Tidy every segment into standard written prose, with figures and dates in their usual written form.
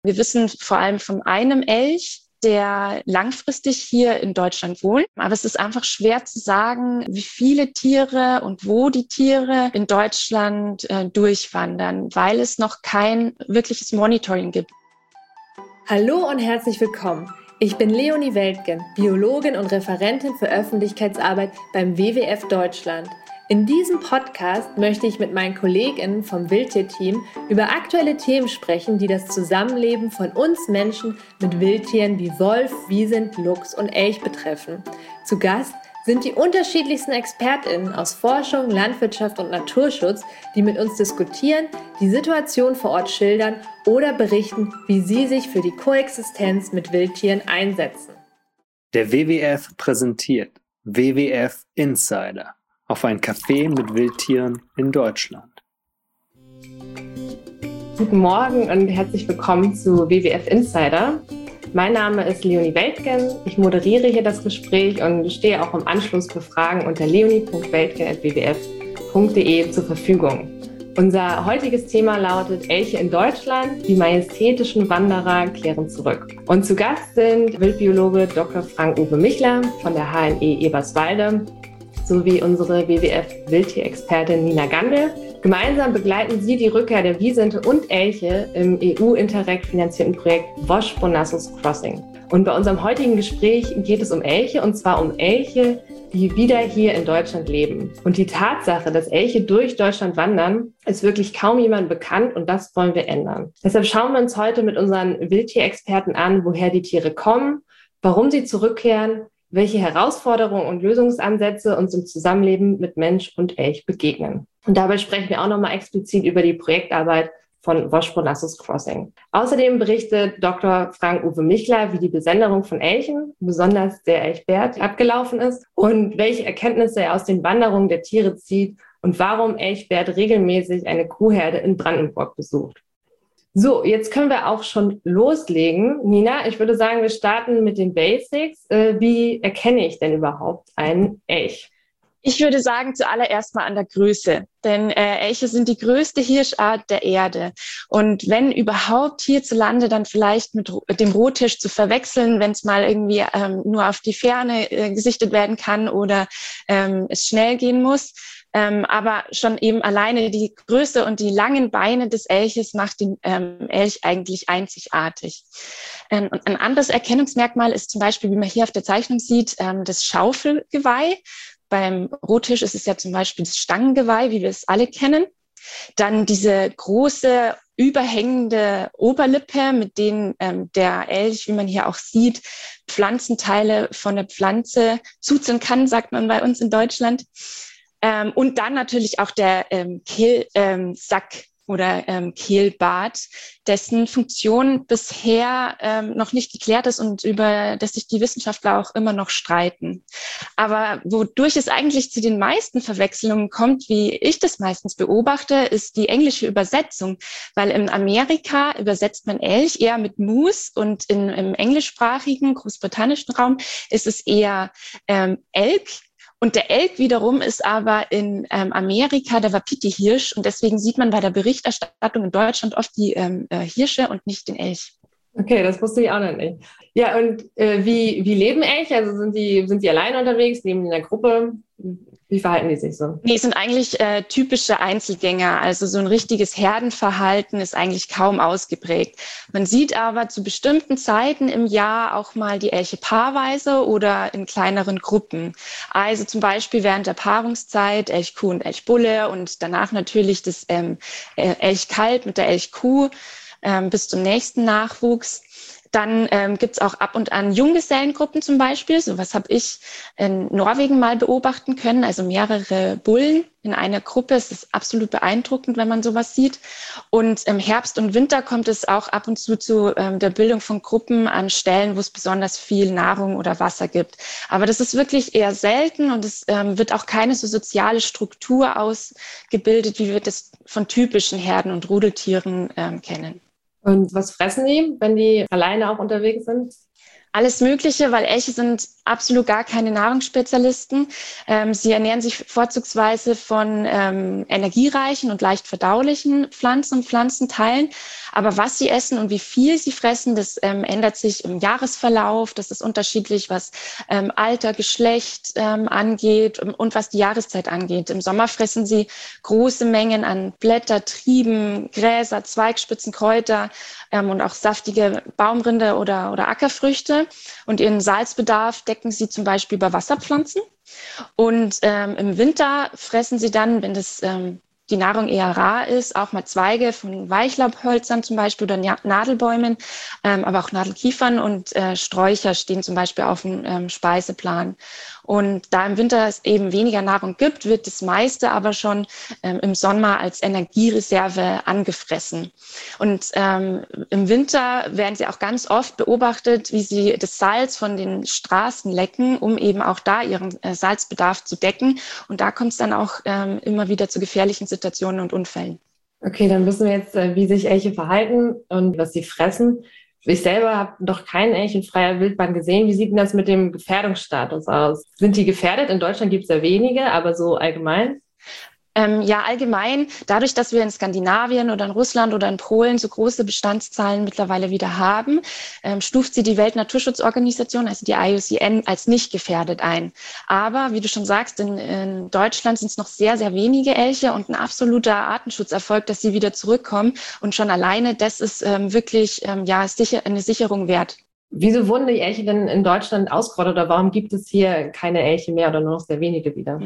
Wir wissen vor allem von einem Elch, der langfristig hier in Deutschland wohnt. Aber es ist einfach schwer zu sagen, wie viele Tiere und wo die Tiere in Deutschland durchwandern, weil es noch kein wirkliches Monitoring gibt. Hallo und herzlich willkommen. Ich bin Leonie Weltgen, Biologin und Referentin für Öffentlichkeitsarbeit beim WWF Deutschland. In diesem Podcast möchte ich mit meinen KollegInnen vom Wildtierteam über aktuelle Themen sprechen, die das Zusammenleben von uns Menschen mit Wildtieren wie Wolf, Wiesent, Luchs und Elch betreffen. Zu Gast sind die unterschiedlichsten ExpertInnen aus Forschung, Landwirtschaft und Naturschutz, die mit uns diskutieren, die Situation vor Ort schildern oder berichten, wie sie sich für die Koexistenz mit Wildtieren einsetzen. Der WWF präsentiert WWF Insider auf ein Café mit Wildtieren in Deutschland. Guten Morgen und herzlich willkommen zu WWF Insider. Mein Name ist Leonie Weltgen. Ich moderiere hier das Gespräch und stehe auch im Anschluss für Fragen unter leonie.weltgen@wwf.de zur Verfügung. Unser heutiges Thema lautet Elche in Deutschland, die majestätischen Wanderer kehren zurück. Und zu Gast sind Wildbiologe Dr. Frank-Uwe Michler von der HNE Eberswalde sowie unsere WWF-Wildtierexpertin Nina Gandel. Gemeinsam begleiten sie die Rückkehr der Wisente und Elche im EU-Interreg-finanzierten Projekt Vosges-Bonassos Crossing. Und bei unserem heutigen Gespräch geht es um Elche, und zwar um Elche, die wieder hier in Deutschland leben. Und die Tatsache, dass Elche durch Deutschland wandern, ist wirklich kaum jemandem bekannt, und das wollen wir ändern. Deshalb schauen wir uns heute mit unseren Wildtierexperten an, woher die Tiere kommen, warum sie zurückkehren, welche Herausforderungen und Lösungsansätze uns im Zusammenleben mit Mensch und Elch begegnen. Und dabei sprechen wir auch nochmal explizit über die Projektarbeit von Vosges-Bonassos Crossing. Außerdem berichtet Dr. Frank-Uwe Michler, wie die Besenderung von Elchen, besonders der Elchbert, abgelaufen ist und welche Erkenntnisse er aus den Wanderungen der Tiere zieht und warum Elchbert regelmäßig eine Kuhherde in Brandenburg besucht. So, jetzt können wir auch schon loslegen. Nina, ich würde sagen, wir starten mit den Basics. Wie erkenne ich denn überhaupt einen Elch? Ich würde sagen, zuallererst mal an der Größe, denn Elche sind die größte Hirschart der Erde. Und wenn überhaupt hierzulande, dann vielleicht mit dem Rottisch zu verwechseln, wenn es mal irgendwie nur auf die Ferne gesichtet werden kann oder es schnell gehen muss. Aber schon eben alleine die Größe und die langen Beine des Elches macht den Elch eigentlich einzigartig. Und ein anderes Erkennungsmerkmal ist zum Beispiel, wie man hier auf der Zeichnung sieht, das Schaufelgeweih. Beim Rottisch ist es ja zum Beispiel das Stangengeweih, wie wir es alle kennen. Dann diese große, überhängende Oberlippe, mit denen der Elch, wie man hier auch sieht, Pflanzenteile von der Pflanze zuzeln kann, sagt man bei uns in Deutschland. Und dann natürlich auch der Kehlsack oder Kehlbart, dessen Funktion bisher noch nicht geklärt ist und über das sich die Wissenschaftler auch immer noch streiten. Aber wodurch es eigentlich zu den meisten Verwechslungen kommt, wie ich das meistens beobachte, ist die englische Übersetzung. Weil in Amerika übersetzt man Elch eher mit Moose und im englischsprachigen, großbritannischen Raum ist es eher Elk. Und der Elk wiederum ist aber in Amerika der Wapiti-Hirsch, und deswegen sieht man bei der Berichterstattung in Deutschland oft die Hirsche und nicht den Elch. Okay, das wusste ich auch noch nicht. Ja, und wie leben Elche? Also sind die alleine unterwegs, leben die in der Gruppe? Wie verhalten die sich so? Nee, es sind eigentlich typische Einzelgänger. Also so ein richtiges Herdenverhalten ist eigentlich kaum ausgeprägt. Man sieht aber zu bestimmten Zeiten im Jahr auch mal die Elche paarweise oder in kleineren Gruppen. Also zum Beispiel während der Paarungszeit Elchkuh und Elchbulle und danach natürlich das Elchkalb mit der Elchkuh bis zum nächsten Nachwuchs. Dann gibt's auch ab und an Junggesellengruppen zum Beispiel. So was habe ich in Norwegen mal beobachten können. Also mehrere Bullen in einer Gruppe. Es ist absolut beeindruckend, wenn man sowas sieht. Und im Herbst und Winter kommt es auch ab und zu der Bildung von Gruppen an Stellen, wo es besonders viel Nahrung oder Wasser gibt. Aber das ist wirklich eher selten, und es wird auch keine so soziale Struktur ausgebildet, wie wir das von typischen Herden- und Rudeltieren kennen. Und was fressen die, wenn die alleine auch unterwegs sind? Alles Mögliche, weil Elche sind absolut gar keine Nahrungsspezialisten. Sie ernähren sich vorzugsweise von energiereichen und leicht verdaulichen Pflanzen und Pflanzenteilen. Aber was sie essen und wie viel sie fressen, das ändert sich im Jahresverlauf. Das ist unterschiedlich, was Alter, Geschlecht angeht und was die Jahreszeit angeht. Im Sommer fressen sie große Mengen an Blätter, Trieben, Gräser, Zweigspitzen, Kräuter und auch saftige Baumrinde oder Ackerfrüchte. Und ihren Salzbedarf decken sie zum Beispiel über Wasserpflanzen. Und im Winter fressen sie dann, wenn die Nahrung eher rar ist, auch mal Zweige von Weichlaubhölzern zum Beispiel oder Nadelbäumen, aber auch Nadelkiefern und Sträucher stehen zum Beispiel auf dem Speiseplan. Und da im Winter es eben weniger Nahrung gibt, wird das meiste aber schon im Sommer als Energiereserve angefressen. Und im Winter werden sie auch ganz oft beobachtet, wie sie das Salz von den Straßen lecken, um eben auch da ihren Salzbedarf zu decken. Und da kommt es dann auch immer wieder zu gefährlichen Situationen und Unfällen. Okay, dann wissen wir jetzt, wie sich Elche verhalten und was sie fressen. Ich selber habe noch keinen Elch in freier Wildbahn gesehen. Wie sieht denn das mit dem Gefährdungsstatus aus? Sind die gefährdet? In Deutschland gibt es ja wenige, aber so allgemein? Ja, allgemein, dadurch, dass wir in Skandinavien oder in Russland oder in Polen so große Bestandszahlen mittlerweile wieder haben, stuft sie die Weltnaturschutzorganisation, also die IUCN, als nicht gefährdet ein. Aber wie du schon sagst, in Deutschland sind es noch sehr, sehr wenige Elche und ein absoluter Artenschutzerfolg, dass sie wieder zurückkommen. Und schon alleine, das ist wirklich eine Sicherung wert. Wieso wurden die Elche denn in Deutschland ausgerottet oder warum gibt es hier keine Elche mehr oder nur noch sehr wenige wieder?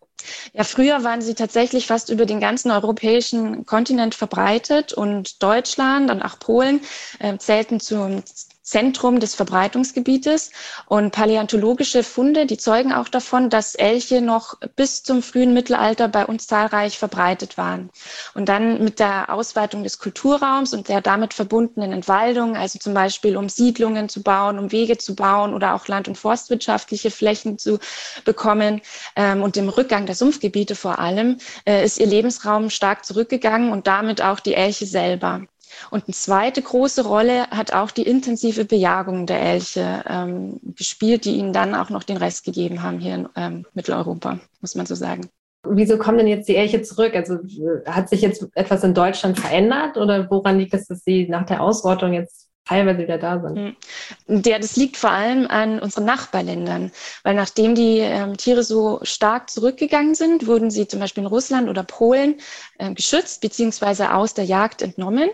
Ja, früher waren sie tatsächlich fast über den ganzen europäischen Kontinent verbreitet und Deutschland und auch Polen zählten zum Zentrum des Verbreitungsgebietes. Und paläontologische Funde, die zeugen auch davon, dass Elche noch bis zum frühen Mittelalter bei uns zahlreich verbreitet waren. Und dann mit der Ausweitung des Kulturraums und der damit verbundenen Entwaldung, also zum Beispiel um Siedlungen zu bauen, um Wege zu bauen oder auch land- und forstwirtschaftliche Flächen zu bekommen und dem Rückgang der Sumpfgebiete vor allem, ist ihr Lebensraum stark zurückgegangen und damit auch die Elche selber. Und eine zweite große Rolle hat auch die intensive Bejagung der Elche gespielt, die ihnen dann auch noch den Rest gegeben haben hier in Mitteleuropa, muss man so sagen. Wieso kommen denn jetzt die Elche zurück? Also hat sich jetzt etwas in Deutschland verändert oder woran liegt es, dass sie nach der Ausrottung jetzt teilweise wieder da sind? Das liegt vor allem an unseren Nachbarländern, weil nachdem die Tiere so stark zurückgegangen sind, wurden sie zum Beispiel in Russland oder Polen geschützt beziehungsweise aus der Jagd entnommen.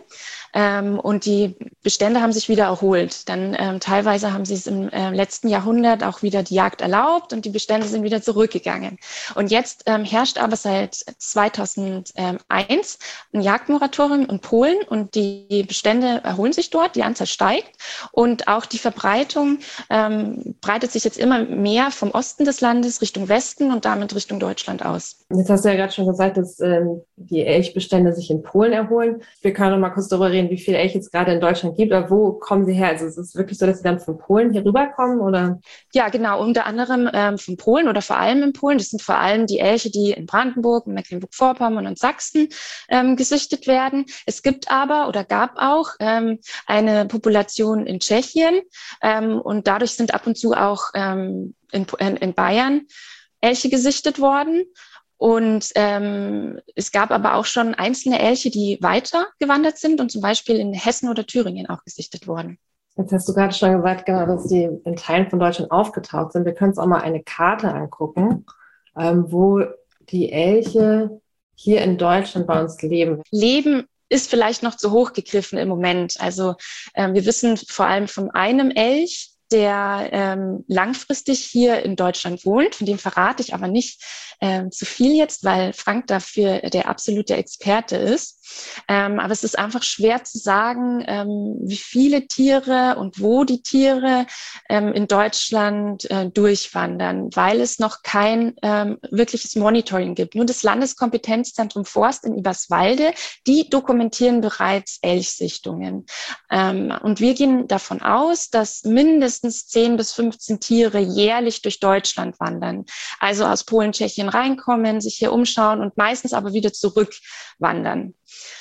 Und die Bestände haben sich wieder erholt. Dann teilweise haben sie es im letzten Jahrhundert auch wieder die Jagd erlaubt und die Bestände sind wieder zurückgegangen. Und jetzt herrscht aber seit 2001 ein Jagdmoratorium in Polen und die Bestände erholen sich dort, die Anzahl steigt und auch die Verbreitung breitet sich jetzt immer mehr vom Osten des Landes Richtung Westen und damit Richtung Deutschland aus. Jetzt hast du ja gerade schon gesagt, dass die Elchbestände sich in Polen erholen. Wir können noch mal kurz darüber reden, wie viele Elche es gerade in Deutschland gibt, aber wo kommen sie her? Also ist es wirklich so, dass sie dann von Polen hier rüberkommen, oder? Ja, genau, unter anderem von Polen oder vor allem in Polen. Das sind vor allem die Elche, die in Brandenburg, Mecklenburg-Vorpommern und Sachsen gesichtet werden. Es gibt aber oder gab auch eine Population in Tschechien und dadurch sind ab und zu auch in Bayern Elche gesichtet worden. Und es gab aber auch schon einzelne Elche, die weiter gewandert sind und zum Beispiel in Hessen oder Thüringen auch gesichtet wurden. Jetzt hast du gerade schon gesagt, genau, dass die in Teilen von Deutschland aufgetaucht sind. Wir können uns auch mal eine Karte angucken, wo die Elche hier in Deutschland bei uns leben. Leben ist vielleicht noch zu hoch gegriffen im Moment. Also wir wissen vor allem von einem Elch, der langfristig hier in Deutschland wohnt. Von dem verrate ich aber nicht zu viel jetzt, weil Frank dafür der absolute Experte ist. Aber es ist einfach schwer zu sagen, wie viele Tiere und wo die Tiere in Deutschland durchwandern, weil es noch kein wirkliches Monitoring gibt. Nur das Landeskompetenzzentrum Forst in Eberswalde, die dokumentieren bereits Elchsichtungen. Und wir gehen davon aus, dass mindestens 10 bis 15 Tiere jährlich durch Deutschland wandern. Also aus Polen, Tschechien reinkommen, sich hier umschauen und meistens aber wieder zurückwandern.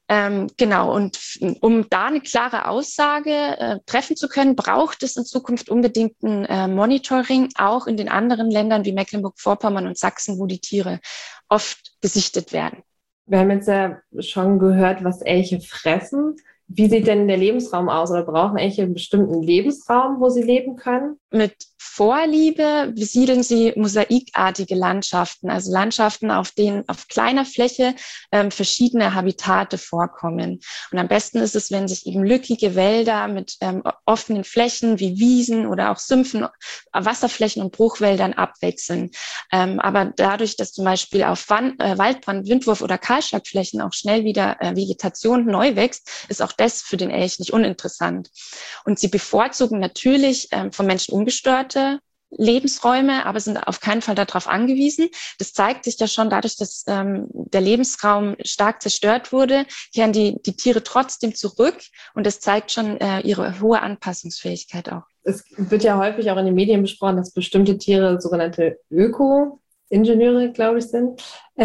Genau, und um da eine klare Aussage treffen zu können, braucht es in Zukunft unbedingt ein Monitoring, auch in den anderen Ländern wie Mecklenburg-Vorpommern und Sachsen, wo die Tiere oft gesichtet werden. Wir haben jetzt ja schon gehört, was Elche fressen. Wie sieht denn der Lebensraum aus? Oder brauchen Elche einen bestimmten Lebensraum, wo sie leben können? Mit Vorliebe besiedeln sie mosaikartige Landschaften, also Landschaften, auf denen auf kleiner Fläche verschiedene Habitate vorkommen. Und am besten ist es, wenn sich eben lückige Wälder mit offenen Flächen wie Wiesen oder auch Sümpfen, Wasserflächen und Bruchwäldern abwechseln. Aber dadurch, dass zum Beispiel auf Waldbrand, Windwurf oder Kahlschlagflächen auch schnell wieder Vegetation neu wächst, ist auch das für den Elch nicht uninteressant. Und sie bevorzugen natürlich vom Menschen ungestörte Lebensräume, aber sind auf keinen Fall darauf angewiesen. Das zeigt sich ja schon dadurch, dass der Lebensraum stark zerstört wurde, kehren die Tiere trotzdem zurück und das zeigt schon ihre hohe Anpassungsfähigkeit auch. Es wird ja häufig auch in den Medien besprochen, dass bestimmte Tiere sogenannte Öko-Ingenieure, glaube ich, sind.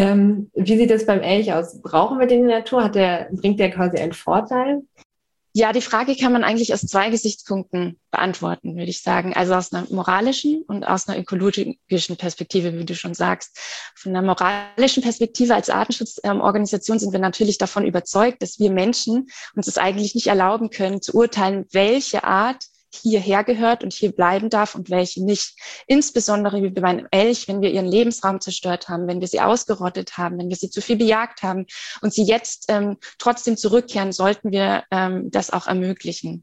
Wie sieht das beim Elch aus? Brauchen wir den in der Natur? Bringt der quasi einen Vorteil? Ja, die Frage kann man eigentlich aus 2 Gesichtspunkten beantworten, würde ich sagen. Also aus einer moralischen und aus einer ökologischen Perspektive, wie du schon sagst. Von einer moralischen Perspektive als Artenschutzorganisation sind wir natürlich davon überzeugt, dass wir Menschen uns es eigentlich nicht erlauben können, zu urteilen, welche Art hierher gehört und hier bleiben darf und welche nicht. Insbesondere wie bei einem Elch, wenn wir ihren Lebensraum zerstört haben, wenn wir sie ausgerottet haben, wenn wir sie zu viel bejagt haben und sie jetzt trotzdem zurückkehren, sollten wir das auch ermöglichen.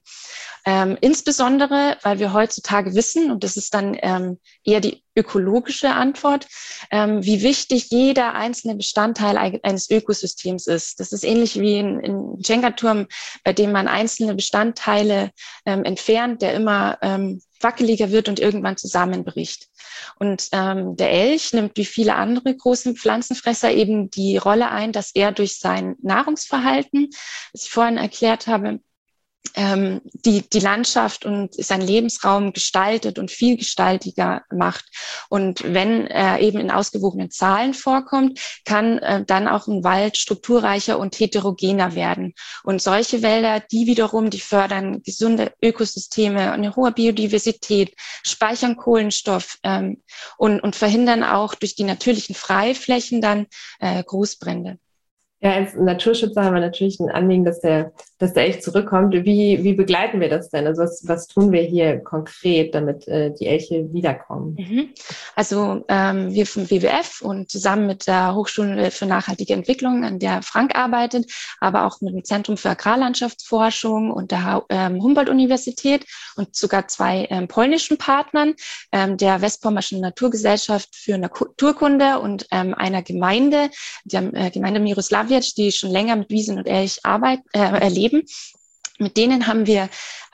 Insbesondere, weil wir heutzutage wissen, und das ist dann eher die ökologische Antwort, wie wichtig jeder einzelne Bestandteil eines Ökosystems ist. Das ist ähnlich wie ein Jenga-Turm, bei dem man einzelne Bestandteile entfernt, der immer wackeliger wird und irgendwann zusammenbricht. Und der Elch nimmt wie viele andere große Pflanzenfresser eben die Rolle ein, dass er durch sein Nahrungsverhalten, das ich vorhin erklärt habe, die Landschaft und seinen Lebensraum gestaltet und vielgestaltiger macht. Und wenn er eben in ausgewogenen Zahlen vorkommt, kann dann auch ein Wald strukturreicher und heterogener werden. Und solche Wälder, die wiederum, die fördern gesunde Ökosysteme, eine hohe Biodiversität, speichern Kohlenstoff und verhindern auch durch die natürlichen Freiflächen dann Großbrände. Ja, als Naturschützer haben wir natürlich ein Anliegen, dass der Elch zurückkommt. Wie begleiten wir das denn? Also was tun wir hier konkret, damit die Elche wiederkommen? Also wir vom WWF und zusammen mit der Hochschule für nachhaltige Entwicklung, an der Frank arbeitet, aber auch mit dem Zentrum für Agrarlandschaftsforschung und der Humboldt-Universität und sogar 2 polnischen Partnern, der Westpommerschen Naturgesellschaft für Naturkunde und einer Gemeinde, der Gemeinde Miroslavia, die schon länger mit Wiesn und Elch erleben. Mit denen haben wir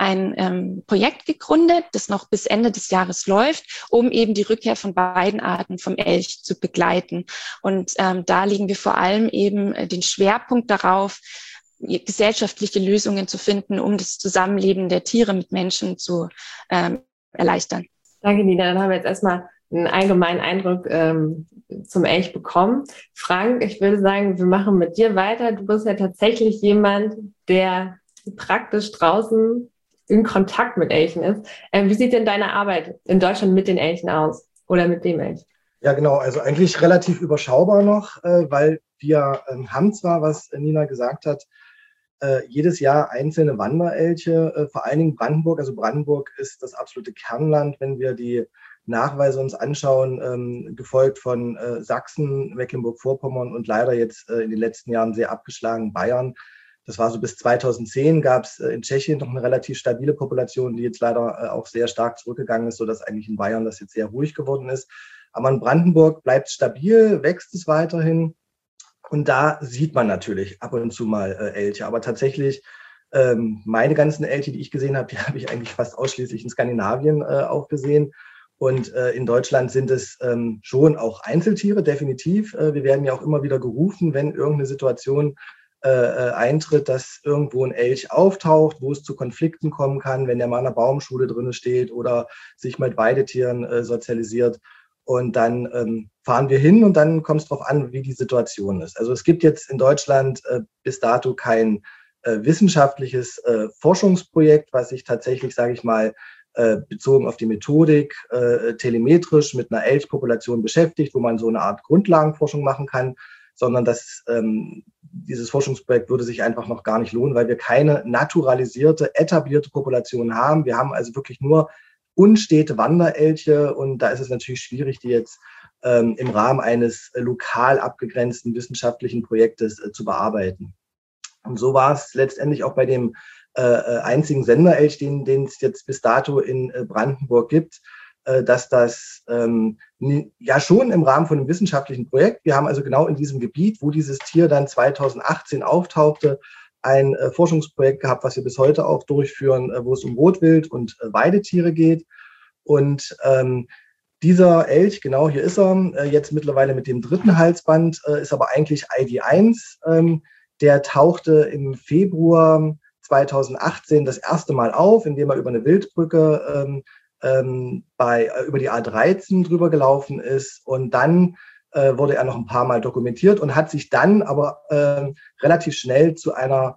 ein Projekt gegründet, das noch bis Ende des Jahres läuft, um eben die Rückkehr von beiden Arten vom Elch zu begleiten. Und da legen wir vor allem eben den Schwerpunkt darauf, gesellschaftliche Lösungen zu finden, um das Zusammenleben der Tiere mit Menschen zu erleichtern. Danke, Nina. Dann haben wir jetzt erstmal einen allgemeinen Eindruck zum Elch bekommen. Frank, ich würde sagen, wir machen mit dir weiter. Du bist ja tatsächlich jemand, der praktisch draußen in Kontakt mit Elchen ist. Wie sieht denn deine Arbeit in Deutschland mit den Elchen aus oder mit dem Elch? Ja, genau. Also eigentlich relativ überschaubar noch, weil wir haben zwar, was Nina gesagt hat, jedes Jahr einzelne Wanderelche, vor allen Dingen Brandenburg. Also Brandenburg ist das absolute Kernland, wenn wir die Nachweise uns anschauen, gefolgt von Sachsen, Mecklenburg-Vorpommern und leider jetzt in den letzten Jahren sehr abgeschlagen Bayern. Das war so bis 2010, gab es in Tschechien noch eine relativ stabile Population, die jetzt leider auch sehr stark zurückgegangen ist, sodass eigentlich in Bayern das jetzt sehr ruhig geworden ist. Aber in Brandenburg bleibt es stabil, wächst es weiterhin. Und da sieht man natürlich ab und zu mal Elche. Aber tatsächlich, meine ganzen Elche, die ich gesehen habe, die habe ich eigentlich fast ausschließlich in Skandinavien auch gesehen. Und in Deutschland sind es schon auch Einzeltiere, definitiv. Wir werden ja auch immer wieder gerufen, wenn irgendeine Situation eintritt, dass irgendwo ein Elch auftaucht, wo es zu Konflikten kommen kann, wenn der mal in einer Baumschule drin steht oder sich mit Weidetieren sozialisiert. Und dann fahren wir hin und dann kommt es darauf an, wie die Situation ist. Also es gibt jetzt in Deutschland bis dato kein wissenschaftliches Forschungsprojekt, was sich tatsächlich, sage ich mal, bezogen auf die Methodik telemetrisch mit einer Elchpopulation beschäftigt, wo man so eine Art Grundlagenforschung machen kann, sondern dieses Forschungsprojekt würde sich einfach noch gar nicht lohnen, weil wir keine naturalisierte, etablierte Population haben. Wir haben also wirklich nur unstete Wanderelche und da ist es natürlich schwierig, die jetzt im Rahmen eines lokal abgegrenzten wissenschaftlichen Projektes zu bearbeiten. Und so war es letztendlich auch bei dem einzigen Senderelch, den es jetzt bis dato in Brandenburg gibt, dass das ja schon im Rahmen von einem wissenschaftlichen Projekt, wir haben also genau in diesem Gebiet, wo dieses Tier dann 2018 auftauchte, ein Forschungsprojekt gehabt, was wir bis heute auch durchführen, wo es um Rotwild und Weidetiere geht. Und dieser Elch, genau hier ist er, jetzt mittlerweile mit dem 3. Halsband, ist aber eigentlich ID1. Der tauchte im Februar 2018 das erste Mal auf, indem er über eine Wildbrücke über die A13 drüber gelaufen ist. Und dann wurde er noch ein paar Mal dokumentiert und hat sich dann aber relativ schnell zu einer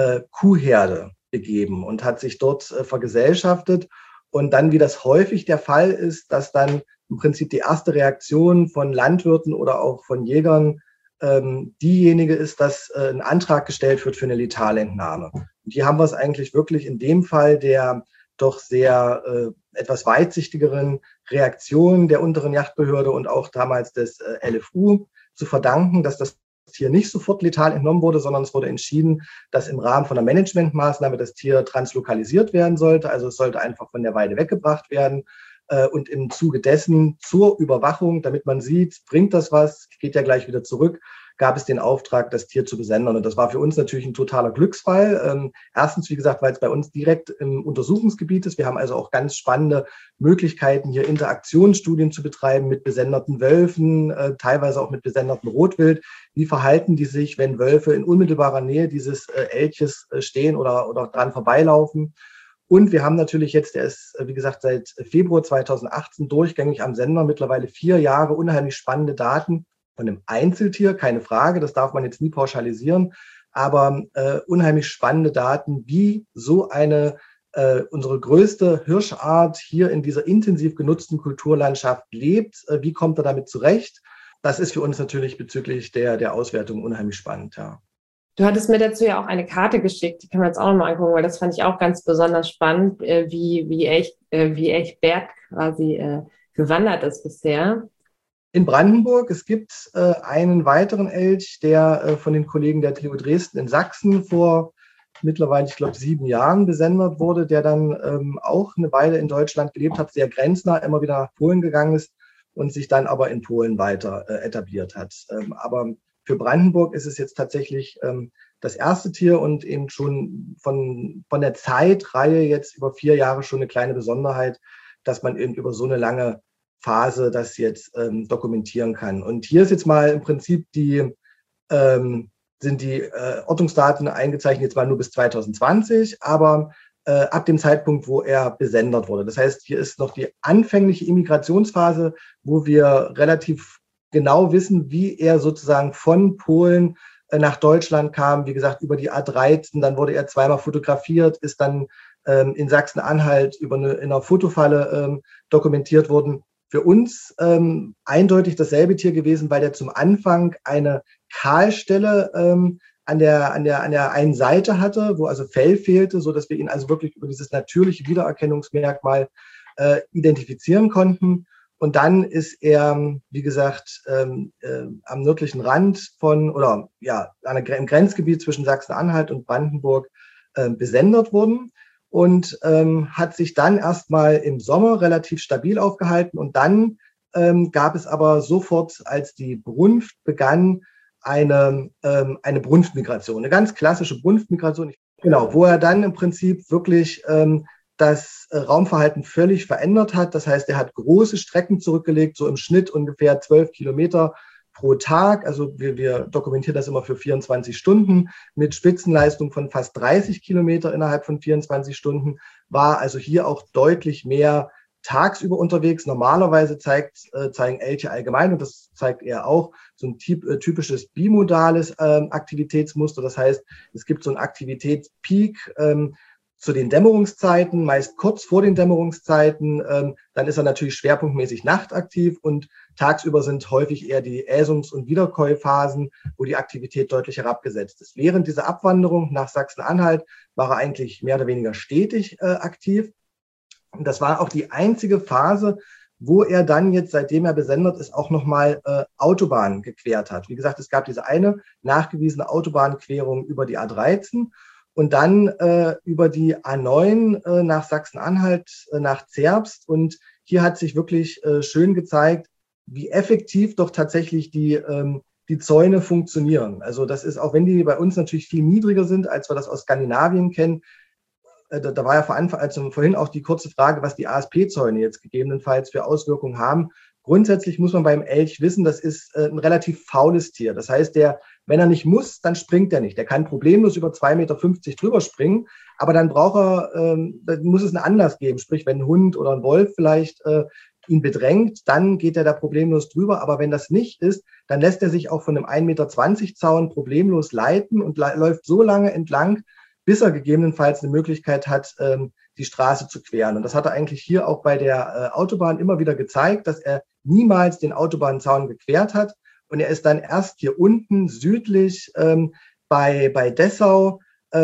Kuhherde begeben und hat sich dort vergesellschaftet. Und dann, wie das häufig der Fall ist, dass dann im Prinzip die erste Reaktion von Landwirten oder auch von Jägern diejenige ist, dass ein Antrag gestellt wird für eine Letalentnahme. Und hier haben wir es eigentlich wirklich in dem Fall der doch sehr etwas weitsichtigeren Reaktion der unteren Jagdbehörde und auch damals des LFU zu verdanken, dass das Tier nicht sofort letal entnommen wurde, sondern es wurde entschieden, dass im Rahmen von einer Managementmaßnahme das Tier translokalisiert werden sollte. Also es sollte einfach von der Weide weggebracht werden. Und im Zuge dessen zur Überwachung, damit man sieht, bringt das was, geht ja gleich wieder zurück, gab es den Auftrag, das Tier zu besendern. Und das war für uns natürlich ein totaler Glücksfall. Erstens, wie gesagt, weil es bei uns direkt im Untersuchungsgebiet ist. Wir haben also auch ganz spannende Möglichkeiten, hier Interaktionsstudien zu betreiben mit besenderten Wölfen, teilweise auch mit besenderten Rotwild. Wie verhalten die sich, wenn Wölfe in unmittelbarer Nähe dieses Elches stehen oder dran vorbeilaufen? Und wir haben natürlich jetzt, der ist, wie gesagt, seit Februar 2018 durchgängig am Sender, mittlerweile 4 Jahre, unheimlich spannende Daten von einem Einzeltier, keine Frage, das darf man jetzt nie pauschalisieren, aber unheimlich spannende Daten, wie so eine, unsere größte Hirschart hier in dieser intensiv genutzten Kulturlandschaft lebt, wie kommt er damit zurecht? Das ist für uns natürlich bezüglich der Auswertung unheimlich spannend, ja. Du hattest mir dazu ja auch eine Karte geschickt, die können wir jetzt auch nochmal angucken, weil das fand ich auch ganz besonders spannend, wie Elchberg quasi gewandert ist bisher. In Brandenburg, es gibt einen weiteren Elch, der von den Kollegen der TU Dresden in Sachsen vor mittlerweile, ich glaube, 7 Jahren besendet wurde, der dann auch eine Weile in Deutschland gelebt hat, sehr grenznah immer wieder nach Polen gegangen ist und sich dann aber in Polen weiter etabliert hat. Aber für Brandenburg ist es jetzt tatsächlich das erste Tier und eben schon von der Zeitreihe jetzt über 4 Jahre schon eine kleine Besonderheit, dass man eben über so eine lange Phase das jetzt dokumentieren kann. Und hier ist jetzt mal im Prinzip sind die Ortungsdaten eingezeichnet jetzt mal nur bis 2020, aber ab dem Zeitpunkt, wo er besendert wurde. Das heißt, hier ist noch die anfängliche Immigrationsphase, wo wir relativ genau wissen, wie er sozusagen von Polen nach Deutschland kam, wie gesagt, über die A13, dann wurde er 2-mal fotografiert, ist dann in Sachsen-Anhalt in einer Fotofalle dokumentiert worden. Für uns eindeutig dasselbe Tier gewesen, weil der zum Anfang eine Kahlstelle an der einen Seite hatte, wo also Fell fehlte, so dass wir ihn also wirklich über dieses natürliche Wiedererkennungsmerkmal identifizieren konnten. Und dann ist er, wie gesagt, am nördlichen Rand im Grenzgebiet zwischen Sachsen-Anhalt und Brandenburg besendert worden und hat sich dann erstmal im Sommer relativ stabil aufgehalten. Und dann gab es aber sofort, als die Brunft begann, eine Brunftmigration, eine ganz klassische Brunftmigration, genau, wo er dann im Prinzip wirklich das Raumverhalten völlig verändert hat. Das heißt, er hat große Strecken zurückgelegt, so im Schnitt ungefähr 12 Kilometer pro Tag. Also wir dokumentieren das immer für 24 Stunden mit Spitzenleistung von fast 30 Kilometer innerhalb von 24 Stunden. War also hier auch deutlich mehr tagsüber unterwegs. Normalerweise zeigen Elche allgemein, und das zeigt er auch, so ein typisches bimodales Aktivitätsmuster. Das heißt, es gibt so einen Aktivitätspeak zu den Dämmerungszeiten, meist kurz vor den Dämmerungszeiten. Dann ist er natürlich schwerpunktmäßig nachtaktiv, und tagsüber sind häufig eher die Äsungs- und Wiederkäuphasen, wo die Aktivität deutlich herabgesetzt ist. Während dieser Abwanderung nach Sachsen-Anhalt war er eigentlich mehr oder weniger stetig aktiv. Und das war auch die einzige Phase, wo er dann jetzt, seitdem er besendet ist, auch nochmal Autobahnen gequert hat. Wie gesagt, es gab diese eine nachgewiesene Autobahnquerung über die A13 und dann über die A9 nach Sachsen-Anhalt, nach Zerbst. Und hier hat sich wirklich schön gezeigt, wie effektiv doch tatsächlich die Zäune funktionieren. Also das ist, auch wenn die bei uns natürlich viel niedriger sind, als wir das aus Skandinavien kennen, da war ja vorhin auch die kurze Frage, was die ASP-Zäune jetzt gegebenenfalls für Auswirkungen haben. Grundsätzlich muss man beim Elch wissen, das ist ein relativ faules Tier. Das heißt, wenn er nicht muss, dann springt er nicht. Der kann problemlos über 2,50 Meter drüber springen, aber dann dann muss es einen Anlass geben. Sprich, wenn ein Hund oder ein Wolf vielleicht ihn bedrängt, dann geht er da problemlos drüber. Aber wenn das nicht ist, dann lässt er sich auch von einem 1,20 Meter Zaun problemlos leiten und läuft so lange entlang, bis er gegebenenfalls eine Möglichkeit hat, die Straße zu queren. Und das hat er eigentlich hier auch bei der Autobahn immer wieder gezeigt, dass er niemals den Autobahnzaun gequert hat. Und er ist dann erst hier unten südlich bei Dessau,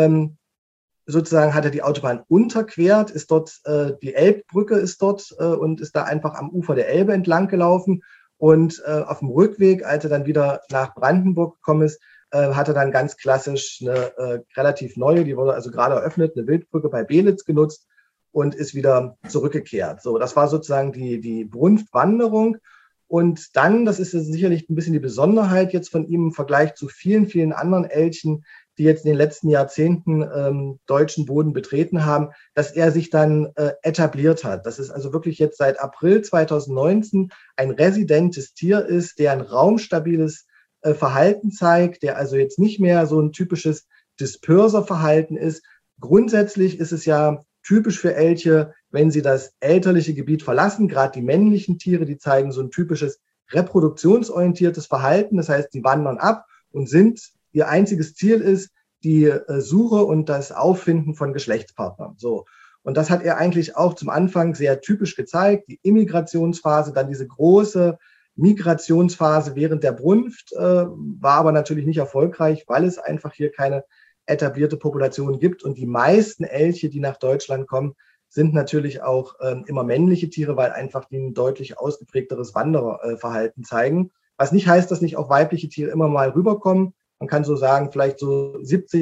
sozusagen hat er die Autobahn unterquert, ist dort, die Elbbrücke ist dort und ist da einfach am Ufer der Elbe entlang gelaufen. Und auf dem Rückweg, als er dann wieder nach Brandenburg gekommen ist, hat er dann ganz klassisch eine relativ neue, die wurde also gerade eröffnet, eine Wildbrücke bei Belitz genutzt und ist wieder zurückgekehrt. So, das war sozusagen die Brunftwanderung. Und dann, das ist sicherlich ein bisschen die Besonderheit jetzt von ihm im Vergleich zu vielen, vielen anderen Elchen, die jetzt in den letzten Jahrzehnten deutschen Boden betreten haben, dass er sich dann etabliert hat. Das ist also wirklich jetzt seit April 2019 ein residentes Tier ist, der ein raumstabiles Verhalten zeigt, der also jetzt nicht mehr so ein typisches Disperser-Verhalten ist. Grundsätzlich ist es ja typisch für Elche, wenn sie das elterliche Gebiet verlassen, gerade die männlichen Tiere, die zeigen so ein typisches reproduktionsorientiertes Verhalten. Das heißt, sie wandern ab und ihr einziges Ziel ist die Suche und das Auffinden von Geschlechtspartnern. So. Und das hat er eigentlich auch zum Anfang sehr typisch gezeigt. Die Immigrationsphase, dann diese große Migrationsphase während der Brunft, war aber natürlich nicht erfolgreich, weil es einfach hier keine etablierte Population gibt. Und die meisten Elche, die nach Deutschland kommen, sind natürlich auch immer männliche Tiere, weil einfach die ein deutlich ausgeprägteres Wandererverhalten zeigen. Was nicht heißt, dass nicht auch weibliche Tiere immer mal rüberkommen. Man kann so sagen, vielleicht so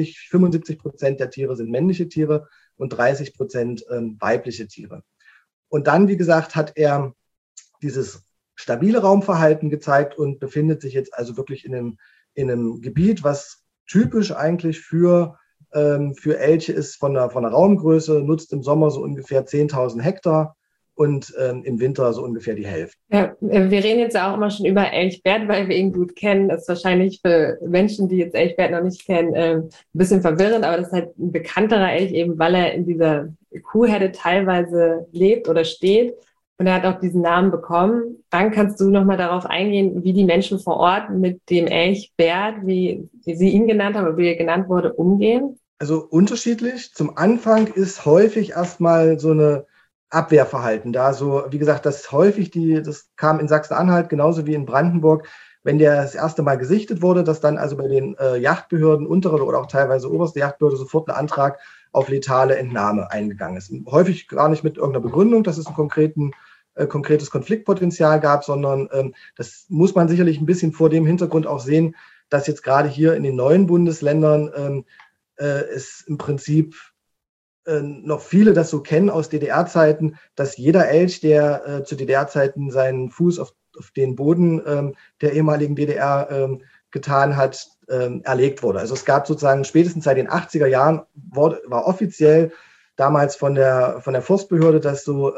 75% der Tiere sind männliche Tiere und 30% weibliche Tiere. Und dann, wie gesagt, hat er dieses stabile Raumverhalten gezeigt und befindet sich jetzt also wirklich in einem Gebiet, was typisch eigentlich für Elche ist von der Raumgröße, nutzt im Sommer so ungefähr 10.000 Hektar und im Winter so ungefähr die Hälfte. Ja, wir reden jetzt auch immer schon über Elchbert, weil wir ihn gut kennen. Das ist wahrscheinlich für Menschen, die jetzt Elchbert noch nicht kennen, ein bisschen verwirrend, aber das ist halt ein bekannterer Elch, eben weil er in dieser Kuhherde teilweise lebt oder steht. Und er hat auch diesen Namen bekommen. Dann kannst du nochmal darauf eingehen, wie die Menschen vor Ort mit dem Elchbert, wie sie ihn genannt haben oder wie er genannt wurde, umgehen? Also unterschiedlich. Zum Anfang ist häufig erstmal so eine Abwehrverhalten da. So, wie gesagt, das kam in Sachsen-Anhalt genauso wie in Brandenburg, wenn der das erste Mal gesichtet wurde, dass dann also bei den Jagdbehörden, untere oder auch teilweise oberste Jagdbehörde sofort ein Antrag auf letale Entnahme eingegangen ist. Häufig gar nicht mit irgendeiner Begründung, dass es ein konkretes Konfliktpotenzial gab, sondern das muss man sicherlich ein bisschen vor dem Hintergrund auch sehen, dass jetzt gerade hier in den neuen Bundesländern es im Prinzip noch viele das so kennen aus DDR-Zeiten, dass jeder Elch, der zu DDR-Zeiten seinen Fuß auf den Boden der ehemaligen DDR getan hat, erlegt wurde. Also es gab sozusagen spätestens seit den 80er Jahren war offiziell damals von der Forstbehörde das so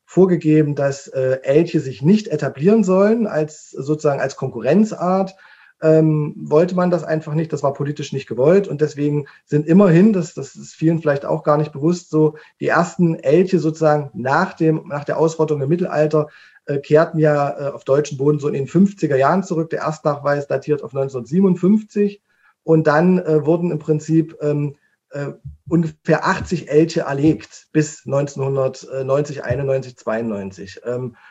vorgegeben, dass Elche sich nicht etablieren sollen als Konkurrenzart. wollte man das einfach nicht, das war politisch nicht gewollt und deswegen sind immerhin, das ist vielen vielleicht auch gar nicht bewusst, so die ersten Elche sozusagen nach der Ausrottung im Mittelalter kehrten ja auf deutschen Boden so in den 50er Jahren zurück. Der Erstnachweis datiert auf 1957 und dann wurden im Prinzip ungefähr 80 Elche erlegt bis 1990, 91, 92.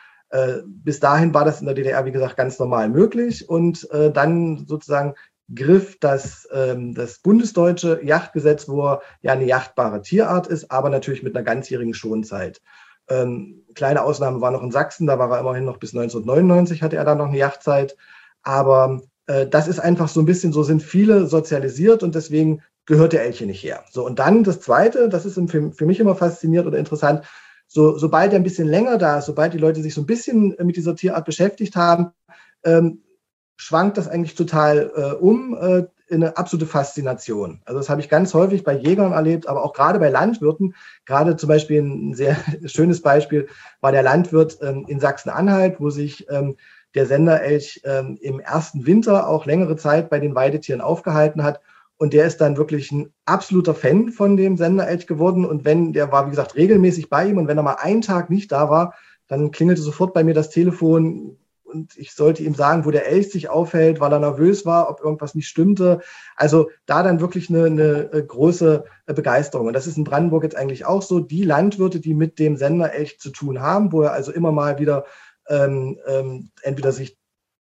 Bis dahin war das in der DDR, wie gesagt, ganz normal möglich und dann sozusagen griff das bundesdeutsche Jagdgesetz, wo ja eine jachtbare Tierart ist, aber natürlich mit einer ganzjährigen Schonzeit. Kleine Ausnahme war noch in Sachsen, da war er immerhin noch bis 1999, hatte er da noch eine Jagdzeit. Aber das ist einfach so ein bisschen, so sind viele sozialisiert und deswegen gehört der Elche nicht her. So, und dann das Zweite, das ist für mich immer faszinierend oder interessant, sobald er ein bisschen länger da ist, sobald die Leute sich so ein bisschen mit dieser Tierart beschäftigt haben, schwankt das eigentlich total in eine absolute Faszination. Also das habe ich ganz häufig bei Jägern erlebt, aber auch gerade bei Landwirten. Gerade zum Beispiel ein sehr schönes Beispiel war der Landwirt in Sachsen-Anhalt, wo sich der Senderelch im ersten Winter auch längere Zeit bei den Weidetieren aufgehalten hat. Und der ist dann wirklich ein absoluter Fan von dem Senderelch geworden. Und der war, wie gesagt, regelmäßig bei ihm. Und wenn er mal einen Tag nicht da war, dann klingelte sofort bei mir das Telefon und ich sollte ihm sagen, wo der Elch sich aufhält, weil er nervös war, ob irgendwas nicht stimmte. Also da dann wirklich eine große Begeisterung. Und das ist in Brandenburg jetzt eigentlich auch so. Die Landwirte, die mit dem Senderelch zu tun haben, wo er also immer mal wieder entweder sich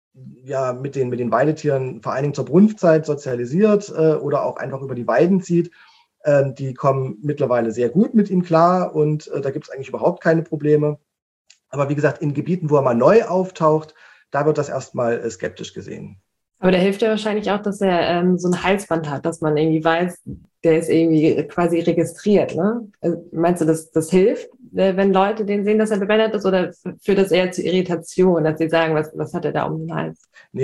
mit den Weidetieren vor allen Dingen zur Brunftzeit sozialisiert oder auch einfach über die Weiden zieht, die kommen mittlerweile sehr gut mit ihm klar und da gibt es eigentlich überhaupt keine Probleme. Aber wie gesagt, in Gebieten, wo er mal neu auftaucht, da wird das erstmal skeptisch gesehen. Aber da hilft ja wahrscheinlich auch, dass er so ein Halsband hat, dass man irgendwie weiß, der ist irgendwie quasi registriert. Ne? Also, meinst du, das hilft, wenn Leute den sehen, dass er bebändert ist, oder führt das eher zu Irritation, dass sie sagen, was hat er da um den Hals? Nee,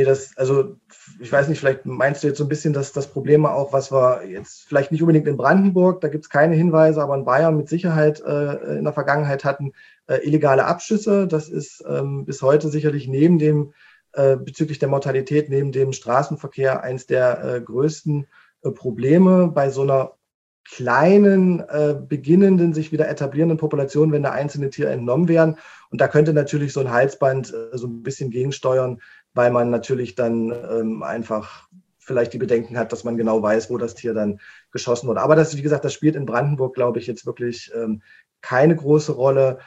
ich weiß nicht, vielleicht meinst du jetzt so ein bisschen das Problem auch, was wir jetzt vielleicht nicht unbedingt in Brandenburg, da gibt es keine Hinweise, aber in Bayern mit Sicherheit in der Vergangenheit hatten, illegale Abschüsse. Das ist bis heute sicherlich bezüglich der Mortalität neben dem Straßenverkehr eins der größten Probleme bei so einer kleinen, beginnenden, sich wieder etablierenden Population, wenn da einzelne Tiere entnommen werden. Und da könnte natürlich so ein Halsband so ein bisschen gegensteuern, weil man natürlich dann einfach vielleicht die Bedenken hat, dass man genau weiß, wo das Tier dann geschossen wurde. Aber das, wie gesagt, das spielt in Brandenburg, glaube ich, jetzt wirklich keine große Rolle.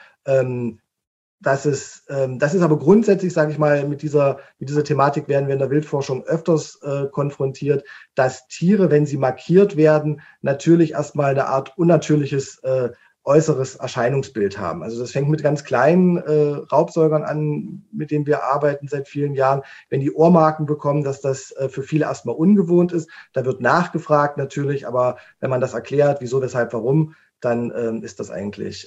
Das ist aber grundsätzlich, sage ich mal, mit dieser Thematik werden wir in der Wildforschung öfters konfrontiert, dass Tiere, wenn sie markiert werden, natürlich erstmal eine Art unnatürliches äußeres Erscheinungsbild haben. Also das fängt mit ganz kleinen Raubsäugern an, mit denen wir arbeiten seit vielen Jahren. Wenn die Ohrmarken bekommen, dass das für viele erstmal ungewohnt ist, da wird nachgefragt natürlich, aber wenn man das erklärt, wieso, weshalb, warum, dann ist das eigentlich,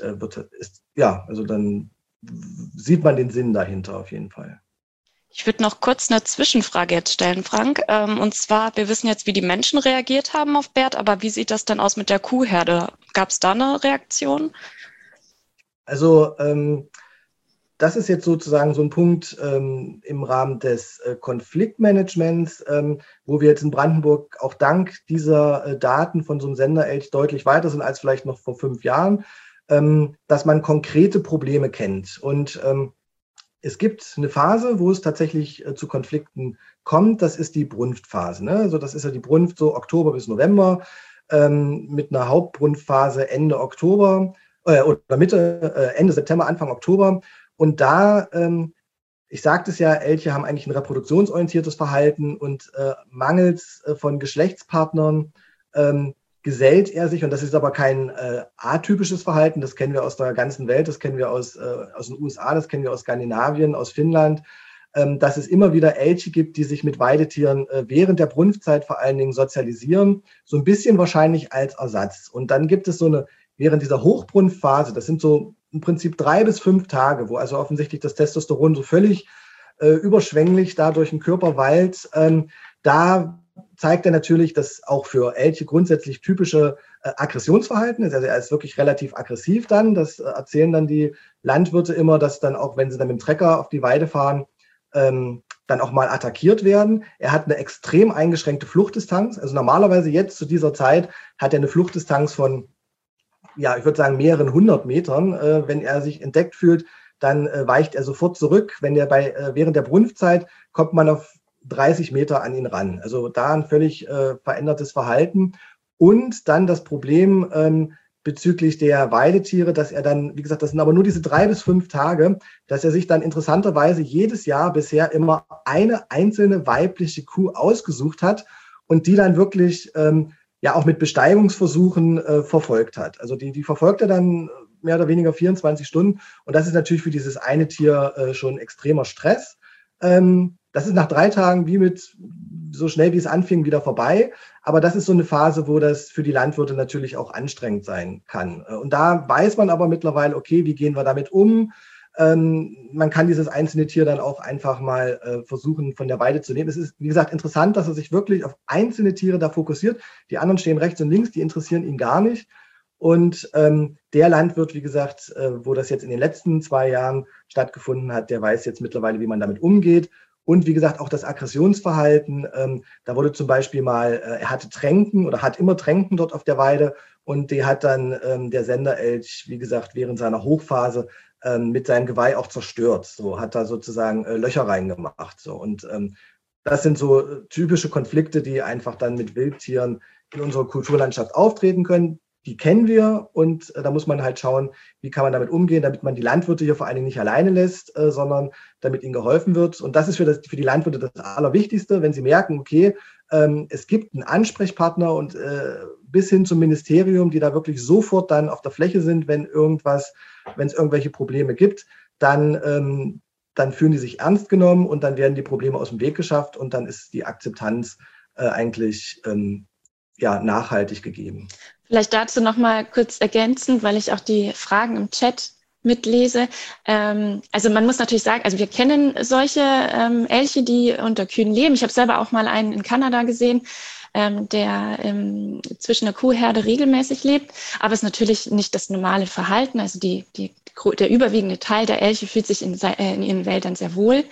dann sieht man den Sinn dahinter auf jeden Fall. Ich würde noch kurz eine Zwischenfrage jetzt stellen, Frank. Und zwar, wir wissen jetzt, wie die Menschen reagiert haben auf Bert, aber wie sieht das denn aus mit der Kuhherde? Gab es da eine Reaktion? Also das ist jetzt sozusagen so ein Punkt im Rahmen des Konfliktmanagements, wo wir jetzt in Brandenburg auch dank dieser Daten von so einem Senderelch deutlich weiter sind als vielleicht noch vor 5 Jahren, dass man konkrete Probleme kennt. Und es gibt eine Phase, wo es tatsächlich zu Konflikten kommt. Das ist die Brunftphase. Ne? Also das ist ja die Brunft so Oktober bis November mit einer Hauptbrunftphase Ende Oktober oder Ende September, Anfang Oktober. Und da, ich sagte es ja, Elche haben eigentlich ein reproduktionsorientiertes Verhalten und mangels von Geschlechtspartnern gesellt er sich, und das ist aber kein atypisches Verhalten, das kennen wir aus der ganzen Welt, das kennen wir aus den USA, das kennen wir aus Skandinavien, aus Finnland, dass es immer wieder Elche gibt, die sich mit Weidetieren während der Brunftzeit vor allen Dingen sozialisieren, so ein bisschen wahrscheinlich als Ersatz. Und dann gibt es während dieser Hochbrunftphase, das sind so im Prinzip 3 bis 5 Tage, wo also offensichtlich das Testosteron so völlig überschwänglich da durch den Körper wallt, da zeigt er natürlich das auch für Elche grundsätzlich typische Aggressionsverhalten. Also er ist wirklich relativ aggressiv dann. Das erzählen dann die Landwirte immer, dass dann auch, wenn sie dann mit dem Trecker auf die Weide fahren, dann auch mal attackiert werden. Er hat eine extrem eingeschränkte Fluchtdistanz. Also normalerweise jetzt zu dieser Zeit hat er eine Fluchtdistanz von, ja, ich würde sagen mehreren 100 Metern. Wenn er sich entdeckt fühlt, dann weicht er sofort zurück. Wenn er während der Brunftzeit kommt man auf 30 Meter an ihn ran. Also da ein völlig verändertes Verhalten. Und dann das Problem bezüglich der Weidetiere, dass er dann, wie gesagt, das sind aber nur diese 3 bis 5 Tage, dass er sich dann interessanterweise jedes Jahr bisher immer eine einzelne weibliche Kuh ausgesucht hat und die dann wirklich ja auch mit Besteigungsversuchen verfolgt hat. Also die verfolgt er dann mehr oder weniger 24 Stunden und das ist natürlich für dieses eine Tier schon extremer Stress. Das ist nach 3 Tagen wie mit so schnell wie es anfing wieder vorbei. Aber das ist so eine Phase, wo das für die Landwirte natürlich auch anstrengend sein kann. Und da weiß man aber mittlerweile, okay, wie gehen wir damit um? Man kann dieses einzelne Tier dann auch einfach mal versuchen, von der Weide zu nehmen. Es ist, wie gesagt, interessant, dass er sich wirklich auf einzelne Tiere da fokussiert. Die anderen stehen rechts und links, die interessieren ihn gar nicht. Und der Landwirt, wie gesagt, wo das jetzt in den letzten 2 Jahren stattgefunden hat, der weiß jetzt mittlerweile, wie man damit umgeht. Und wie gesagt, auch das Aggressionsverhalten, da wurde zum Beispiel mal, er hatte Tränken oder hat immer Tränken dort auf der Weide und die hat dann der Senderelch, wie gesagt, während seiner Hochphase mit seinem Geweih auch zerstört. So hat da sozusagen Löcher reingemacht. So. Und das sind so typische Konflikte, die einfach dann mit Wildtieren in unserer Kulturlandschaft auftreten können. Die kennen wir und da muss man halt schauen, wie kann man damit umgehen, damit man die Landwirte hier vor allen Dingen nicht alleine lässt, sondern damit ihnen geholfen wird. Und das ist für die Landwirte das Allerwichtigste, wenn sie merken, okay, es gibt einen Ansprechpartner und bis hin zum Ministerium, die da wirklich sofort dann auf der Fläche sind, wenn es irgendwelche Probleme gibt, dann fühlen die sich ernst genommen und dann werden die Probleme aus dem Weg geschafft und dann ist die Akzeptanz eigentlich nachhaltig gegeben. Vielleicht dazu noch mal kurz ergänzend, weil ich auch die Fragen im Chat mitlese. Also man muss natürlich sagen, also wir kennen solche Elche, die unter Kühen leben. Ich habe selber auch mal einen in Kanada gesehen, der zwischen der Kuhherde regelmäßig lebt. Aber es ist natürlich nicht das normale Verhalten. Also der überwiegende Teil der Elche fühlt sich in ihren Wäldern sehr wohl.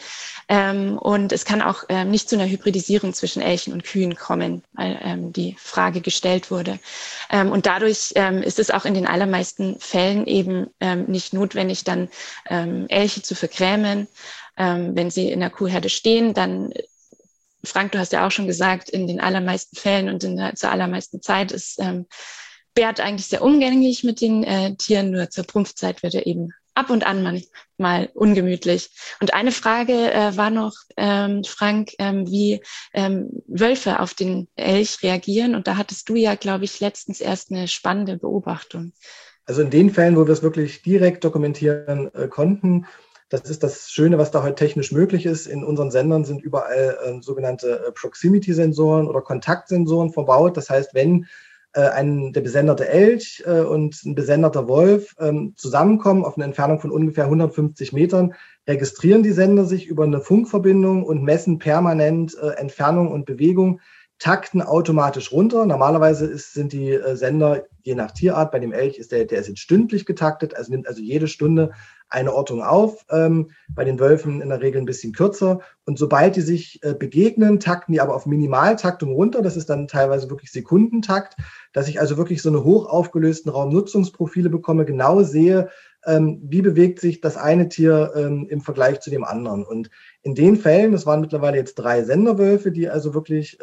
Und es kann auch nicht zu einer Hybridisierung zwischen Elchen und Kühen kommen, weil die Frage gestellt wurde. Und dadurch ist es auch in den allermeisten Fällen eben nicht notwendig, dann Elche zu vergrämen. Wenn sie in der Kuhherde stehen, dann, Frank, du hast ja auch schon gesagt, in den allermeisten Fällen und zur allermeisten Zeit ist Bert eigentlich sehr umgänglich mit den Tieren, nur zur Prumpfzeit wird er eben ab und an mal ungemütlich. Und eine Frage war noch, Frank, wie Wölfe auf den Elch reagieren. Und da hattest du ja, glaube ich, letztens erst eine spannende Beobachtung. Also in den Fällen, wo wir es wirklich direkt dokumentieren konnten, das ist das Schöne, was da heute technisch möglich ist. In unseren Sendern sind überall sogenannte Proximity-Sensoren oder Kontaktsensoren verbaut. Das heißt, wenn der besenderte Elch und ein besenderter Wolf zusammenkommen auf eine Entfernung von ungefähr 150 Metern, registrieren die Sender sich über eine Funkverbindung und messen permanent Entfernung und Bewegung, takten automatisch runter. Normalerweise sind die Sender, je nach Tierart, bei dem Elch ist der ist jetzt stündlich getaktet, also nimmt also jede Stunde eine Ortung auf. Bei den Wölfen in der Regel ein bisschen kürzer. Und sobald die sich begegnen, takten die aber auf Minimaltaktung runter. Das ist dann teilweise wirklich Sekundentakt, dass ich also wirklich so eine hoch aufgelösten Raumnutzungsprofile bekomme, genau sehe, wie bewegt sich das eine Tier im Vergleich zu dem anderen. Und in den Fällen, das waren mittlerweile jetzt 3 Senderwölfe, die also wirklich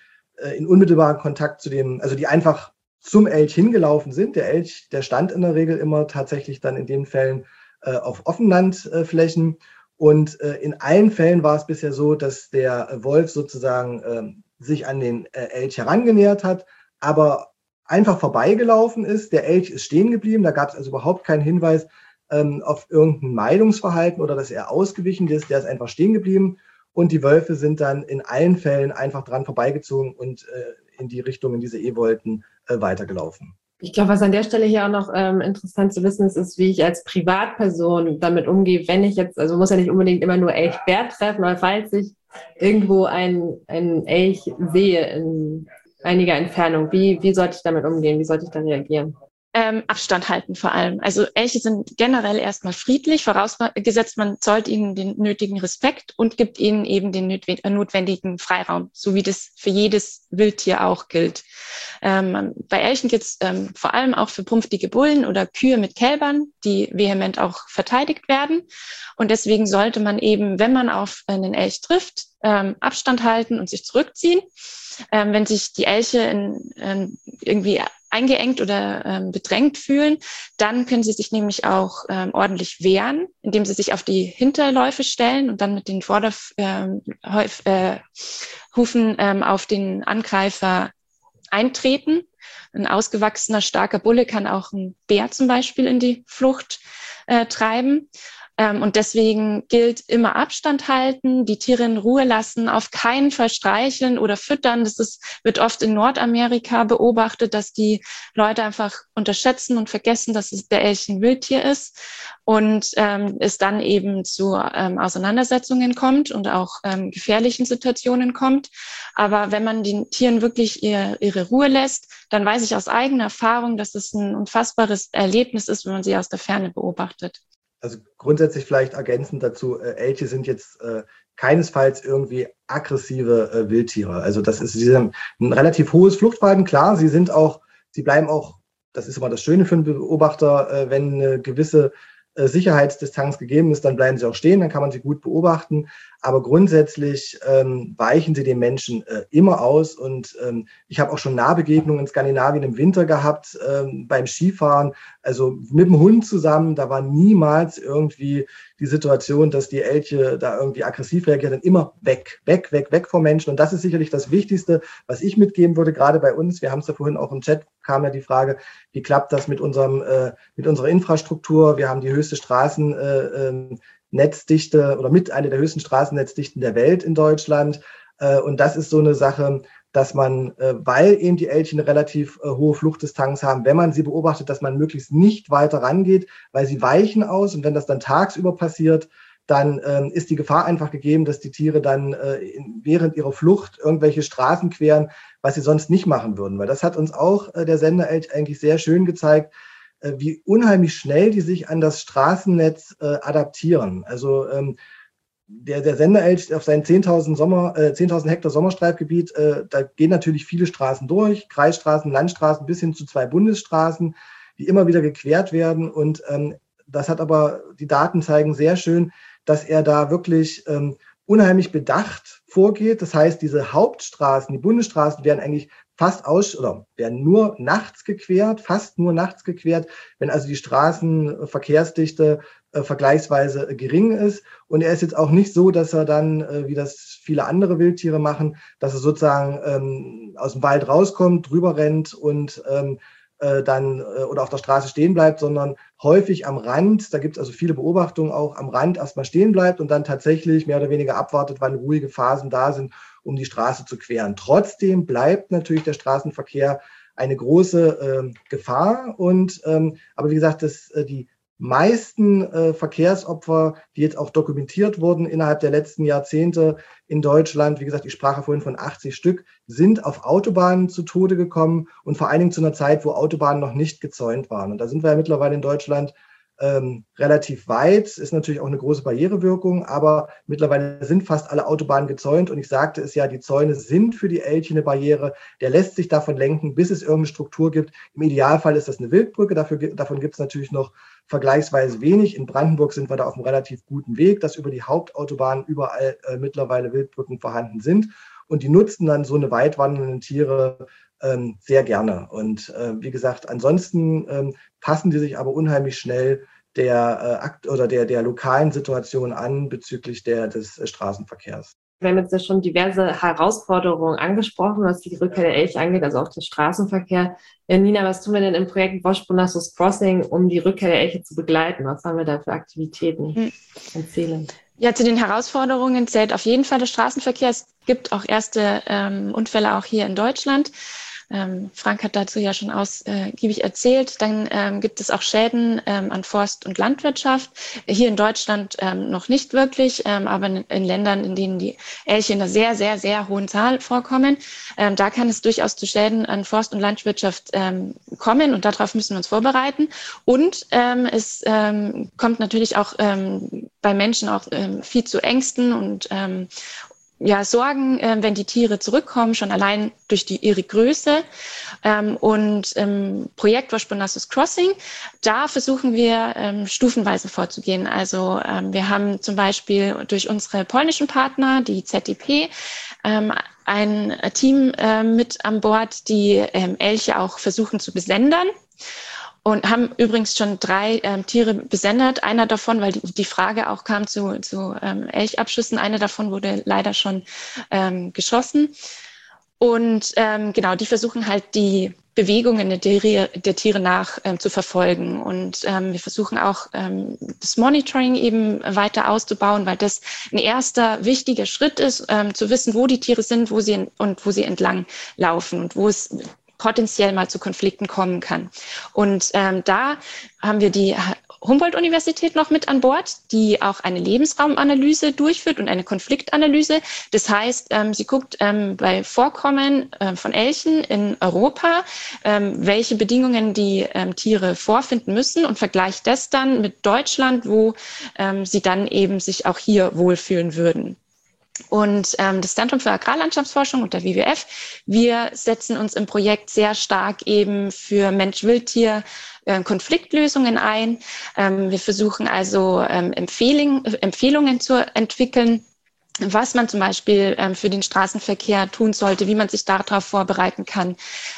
in unmittelbaren Kontakt also die einfach zum Elch hingelaufen sind. Der Elch, der stand in der Regel immer tatsächlich dann in den Fällen auf Offenlandflächen. Und in allen Fällen war es bisher so, dass der Wolf sozusagen sich an den Elch herangenähert hat, aber einfach vorbeigelaufen ist. Der Elch ist stehen geblieben. Da gab es also überhaupt keinen Hinweis auf irgendein Meidungsverhalten oder dass er ausgewichen ist. Der ist einfach stehen geblieben. Und die Wölfe sind dann in allen Fällen einfach dran vorbeigezogen und in die Richtung, in diese wollten, weitergelaufen. Ich glaube, was an der Stelle hier auch noch interessant zu wissen ist, wie ich als Privatperson damit umgehe, wenn ich jetzt, also muss ja nicht unbedingt immer nur Elch-Bär treffen, aber falls ich irgendwo einen Elch sehe in einiger Entfernung, wie sollte ich damit umgehen? Wie sollte ich da reagieren? Abstand halten vor allem. Also Elche sind generell erstmal friedlich, vorausgesetzt man zollt ihnen den nötigen Respekt und gibt ihnen eben den notwendigen Freiraum, so wie das für jedes Wildtier auch gilt. Bei Elchen gibt es vor allem auch verprumpftige Bullen oder Kühe mit Kälbern, die vehement auch verteidigt werden. Und deswegen sollte man eben, wenn man auf einen Elch trifft, Abstand halten und sich zurückziehen. Wenn sich die Elche irgendwie eingeengt oder bedrängt fühlen, dann können sie sich nämlich auch ordentlich wehren, indem sie sich auf die Hinterläufe stellen und dann mit den Vorderhufen auf den Angreifer eintreten. Ein ausgewachsener, starker Bulle kann auch einen Bär zum Beispiel in die Flucht treiben. Und deswegen gilt immer Abstand halten, die Tiere in Ruhe lassen, auf keinen Fall streicheln oder füttern. Wird oft in Nordamerika beobachtet, dass die Leute einfach unterschätzen und vergessen, dass der Elch ein Wildtier ist und es dann eben zu Auseinandersetzungen kommt und auch gefährlichen Situationen kommt. Aber wenn man den Tieren wirklich ihre Ruhe lässt, dann weiß ich aus eigener Erfahrung, dass es ein unfassbares Erlebnis ist, wenn man sie aus der Ferne beobachtet. Also grundsätzlich vielleicht ergänzend dazu, Elche sind jetzt keinesfalls irgendwie aggressive Wildtiere. Also sie haben ein relativ hohes Fluchtverhalten. Klar, sie bleiben auch, das ist immer das Schöne für einen Beobachter, wenn eine gewisse Sicherheitsdistanz gegeben ist, dann bleiben sie auch stehen, dann kann man sie gut beobachten. Aber grundsätzlich weichen sie den Menschen immer aus. Und ich habe auch schon Nahbegegnungen in Skandinavien im Winter gehabt, beim Skifahren, also mit dem Hund zusammen. Da war niemals irgendwie die Situation, dass die Elche da irgendwie aggressiv reagieren, immer weg vom Menschen. Und das ist sicherlich das Wichtigste, was ich mitgeben würde, gerade bei uns. Wir haben es ja vorhin auch im Chat, kam ja die Frage, wie klappt das mit unserer Infrastruktur? Wir haben die höchste Straßennetzdichte oder mit einer der höchsten Straßennetzdichten der Welt in Deutschland. Und das ist so eine Sache, dass man, weil eben die Elche eine relativ hohe Fluchtdistanz haben, wenn man sie beobachtet, dass man möglichst nicht weiter rangeht, weil sie weichen aus. Und wenn das dann tagsüber passiert, dann ist die Gefahr einfach gegeben, dass die Tiere dann während ihrer Flucht irgendwelche Straßen queren, was sie sonst nicht machen würden. Weil das hat uns auch der Senderelch eigentlich sehr schön gezeigt, wie unheimlich schnell die sich an das Straßennetz adaptieren. Also der Senderelch auf seinen 10.000 Hektar Sommerstreifgebiet, da gehen natürlich viele Straßen durch, Kreisstraßen, Landstraßen bis hin zu 2 Bundesstraßen, die immer wieder gequert werden. Und das hat aber, die Daten zeigen sehr schön, dass er da wirklich unheimlich bedacht vorgeht. Das heißt, diese Hauptstraßen, die Bundesstraßen werden eigentlich werden nur nachts gequert, fast nur nachts gequert, wenn also die Straßenverkehrsdichte vergleichsweise gering ist. Und er ist jetzt auch nicht so, dass er dann, wie das viele andere Wildtiere machen, dass er sozusagen aus dem Wald rauskommt, drüber rennt und dann oder auf der Straße stehen bleibt, sondern häufig am Rand, da gibt es also viele Beobachtungen auch, am Rand erstmal stehen bleibt und dann tatsächlich mehr oder weniger abwartet, wann ruhige Phasen da sind, um die Straße zu queren. Trotzdem bleibt natürlich der Straßenverkehr eine große Gefahr. Aber wie gesagt, die meisten Verkehrsopfer, die jetzt auch dokumentiert wurden innerhalb der letzten Jahrzehnte in Deutschland, wie gesagt, ich sprach ja vorhin von 80 Stück, sind auf Autobahnen zu Tode gekommen und vor allen Dingen zu einer Zeit, wo Autobahnen noch nicht gezäunt waren. Und da sind wir ja mittlerweile in Deutschland relativ weit, ist natürlich auch eine große Barrierewirkung, aber mittlerweile sind fast alle Autobahnen gezäunt und ich sagte es ja, die Zäune sind für die Elche eine Barriere, der lässt sich davon lenken, bis es irgendeine Struktur gibt. Im Idealfall ist das eine Wildbrücke, davon gibt es natürlich noch vergleichsweise wenig. In Brandenburg sind wir da auf einem relativ guten Weg, dass über die Hauptautobahnen überall mittlerweile Wildbrücken vorhanden sind und die nutzen dann so eine weitwandernden Tiere sehr gerne. Und wie gesagt, ansonsten passen die sich aber unheimlich schnell der lokalen Situation an bezüglich des Straßenverkehrs. Wir haben jetzt ja schon diverse Herausforderungen angesprochen, was die Rückkehr der Elche angeht, also auch den Straßenverkehr. Ja, Nina, was tun wir denn im Projekt Bosch-Bonassus Crossing, um die Rückkehr der Elche zu begleiten? Was haben wir da für Aktivitäten und Ziele? Ja, zu den Herausforderungen zählt auf jeden Fall der Straßenverkehr. Es gibt auch erste Unfälle auch hier in Deutschland. Frank hat dazu ja schon ausgiebig erzählt. Dann gibt es auch Schäden an Forst- und Landwirtschaft. Hier in Deutschland noch nicht wirklich, aber in Ländern, in denen die Elche in einer sehr, sehr, sehr hohen Zahl vorkommen, da kann es durchaus zu Schäden an Forst- und Landwirtschaft kommen und darauf müssen wir uns vorbereiten. Und es kommt natürlich auch bei Menschen auch viel zu Ängsten und Sorgen, wenn die Tiere zurückkommen, schon allein durch ihre Größe. Und im Projekt Wash Bournassus Crossing, da versuchen wir stufenweise vorzugehen. Also wir haben zum Beispiel durch unsere polnischen Partner, die ZDP, ein Team mit an Bord, die Elche auch versuchen zu besendern. Und haben übrigens schon 3 Tiere besendet. Einer davon, weil die Frage auch kam zu Elchabschüssen, einer davon wurde leider schon geschossen. Und die versuchen halt die Bewegungen der Tiere nach zu verfolgen. Und wir versuchen auch das Monitoring eben weiter auszubauen, weil das ein erster wichtiger Schritt ist, zu wissen, wo die Tiere sind, wo sie entlang laufen und wo es potenziell mal zu Konflikten kommen kann. Und da haben wir die Humboldt-Universität noch mit an Bord, die auch eine Lebensraumanalyse durchführt und eine Konfliktanalyse. Das heißt, sie guckt bei Vorkommen von Elchen in Europa, welche Bedingungen die Tiere vorfinden müssen und vergleicht das dann mit Deutschland, wo sie dann eben sich auch hier wohlfühlen würden. Und das Zentrum für Agrarlandschaftsforschung und der WWF, wir setzen uns im Projekt sehr stark eben für Mensch-Wildtier Konfliktlösungen ein. Wir versuchen also Empfehlungen zu entwickeln, was man zum Beispiel für den Straßenverkehr tun sollte, wie man sich darauf vorbereiten kann,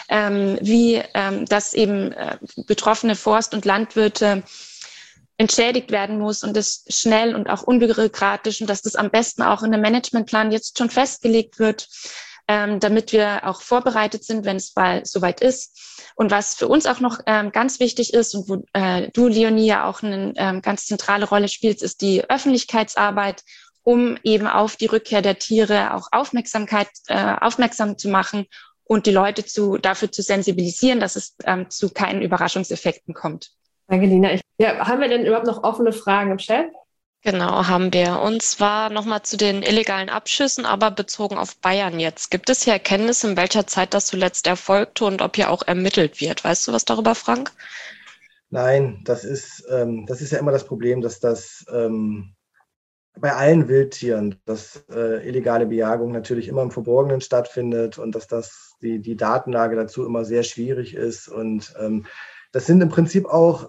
wie das eben betroffene Forst- und Landwirte entschädigt werden muss und das schnell und auch unbürokratisch und dass das am besten auch in einem Managementplan jetzt schon festgelegt wird, damit wir auch vorbereitet sind, wenn es bald soweit ist. Und was für uns auch noch ganz wichtig ist und wo du, Leonie, ja auch eine ganz zentrale Rolle spielst, ist die Öffentlichkeitsarbeit, um eben auf die Rückkehr der Tiere auch aufmerksam zu machen und die Leute dafür zu sensibilisieren, dass es zu keinen Überraschungseffekten kommt. Danke, Lina. Haben wir denn überhaupt noch offene Fragen im Chat? Genau, haben wir. Und zwar nochmal zu den illegalen Abschüssen, aber bezogen auf Bayern jetzt. Gibt es hier Erkenntnisse, in welcher Zeit das zuletzt erfolgte und ob hier auch ermittelt wird? Weißt du was darüber, Frank? Nein, das ist ja immer das Problem, dass das bei allen Wildtieren, dass illegale Bejagung natürlich immer im Verborgenen stattfindet und dass die Datenlage dazu immer sehr schwierig ist. Und das sind im Prinzip auch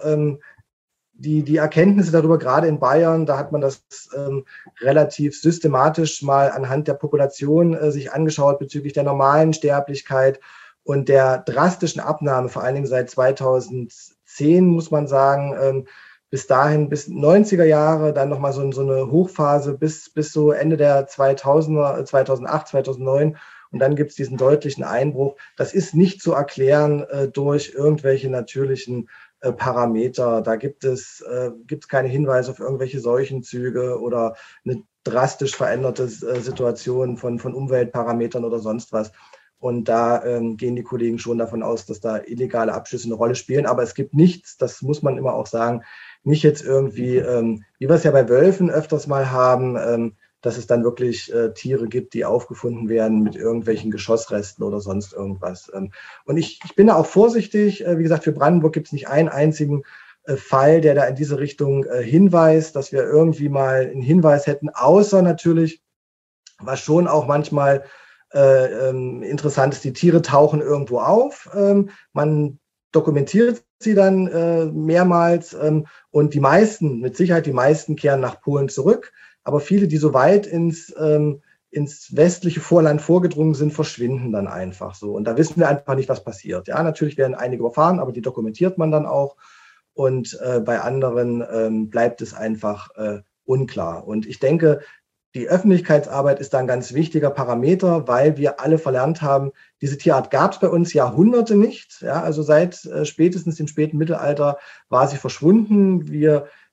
die Erkenntnisse darüber, gerade in Bayern, da hat man das relativ systematisch mal anhand der Population sich angeschaut bezüglich der normalen Sterblichkeit und der drastischen Abnahme, vor allen Dingen seit 2010, muss man sagen, bis dahin, bis 90er Jahre, dann nochmal so eine Hochphase bis so Ende der 2000er, 2008, 2009. Und dann gibt es diesen deutlichen Einbruch. Das ist nicht zu erklären durch irgendwelche natürlichen Parameter. Da gibt es keine Hinweise auf irgendwelche Seuchenzüge oder eine drastisch veränderte Situation von Umweltparametern oder sonst was. Und da gehen die Kollegen schon davon aus, dass da illegale Abschüsse eine Rolle spielen. Aber es gibt nichts, das muss man immer auch sagen, nicht jetzt irgendwie, wie wir es ja bei Wölfen öfters mal haben, dass es dann wirklich Tiere gibt, die aufgefunden werden mit irgendwelchen Geschossresten oder sonst irgendwas. Und ich bin da auch vorsichtig. Wie gesagt, für Brandenburg gibt es nicht einen einzigen Fall, der da in diese Richtung hinweist, dass wir irgendwie mal einen Hinweis hätten, außer natürlich, was schon auch manchmal interessant ist, die Tiere tauchen irgendwo auf, man dokumentiert sie dann mehrmals und mit Sicherheit die meisten kehren nach Polen zurück. Aber viele, die so weit ins westliche Vorland vorgedrungen sind, verschwinden dann einfach so. Und da wissen wir einfach nicht, was passiert. Ja, natürlich werden einige überfahren, aber die dokumentiert man dann auch. Und bei anderen bleibt es einfach unklar. Und ich denke, die Öffentlichkeitsarbeit ist da ein ganz wichtiger Parameter, weil wir alle verlernt haben, diese Tierart gab es bei uns Jahrhunderte nicht. Ja, also seit spätestens dem späten Mittelalter war sie verschwunden. Wir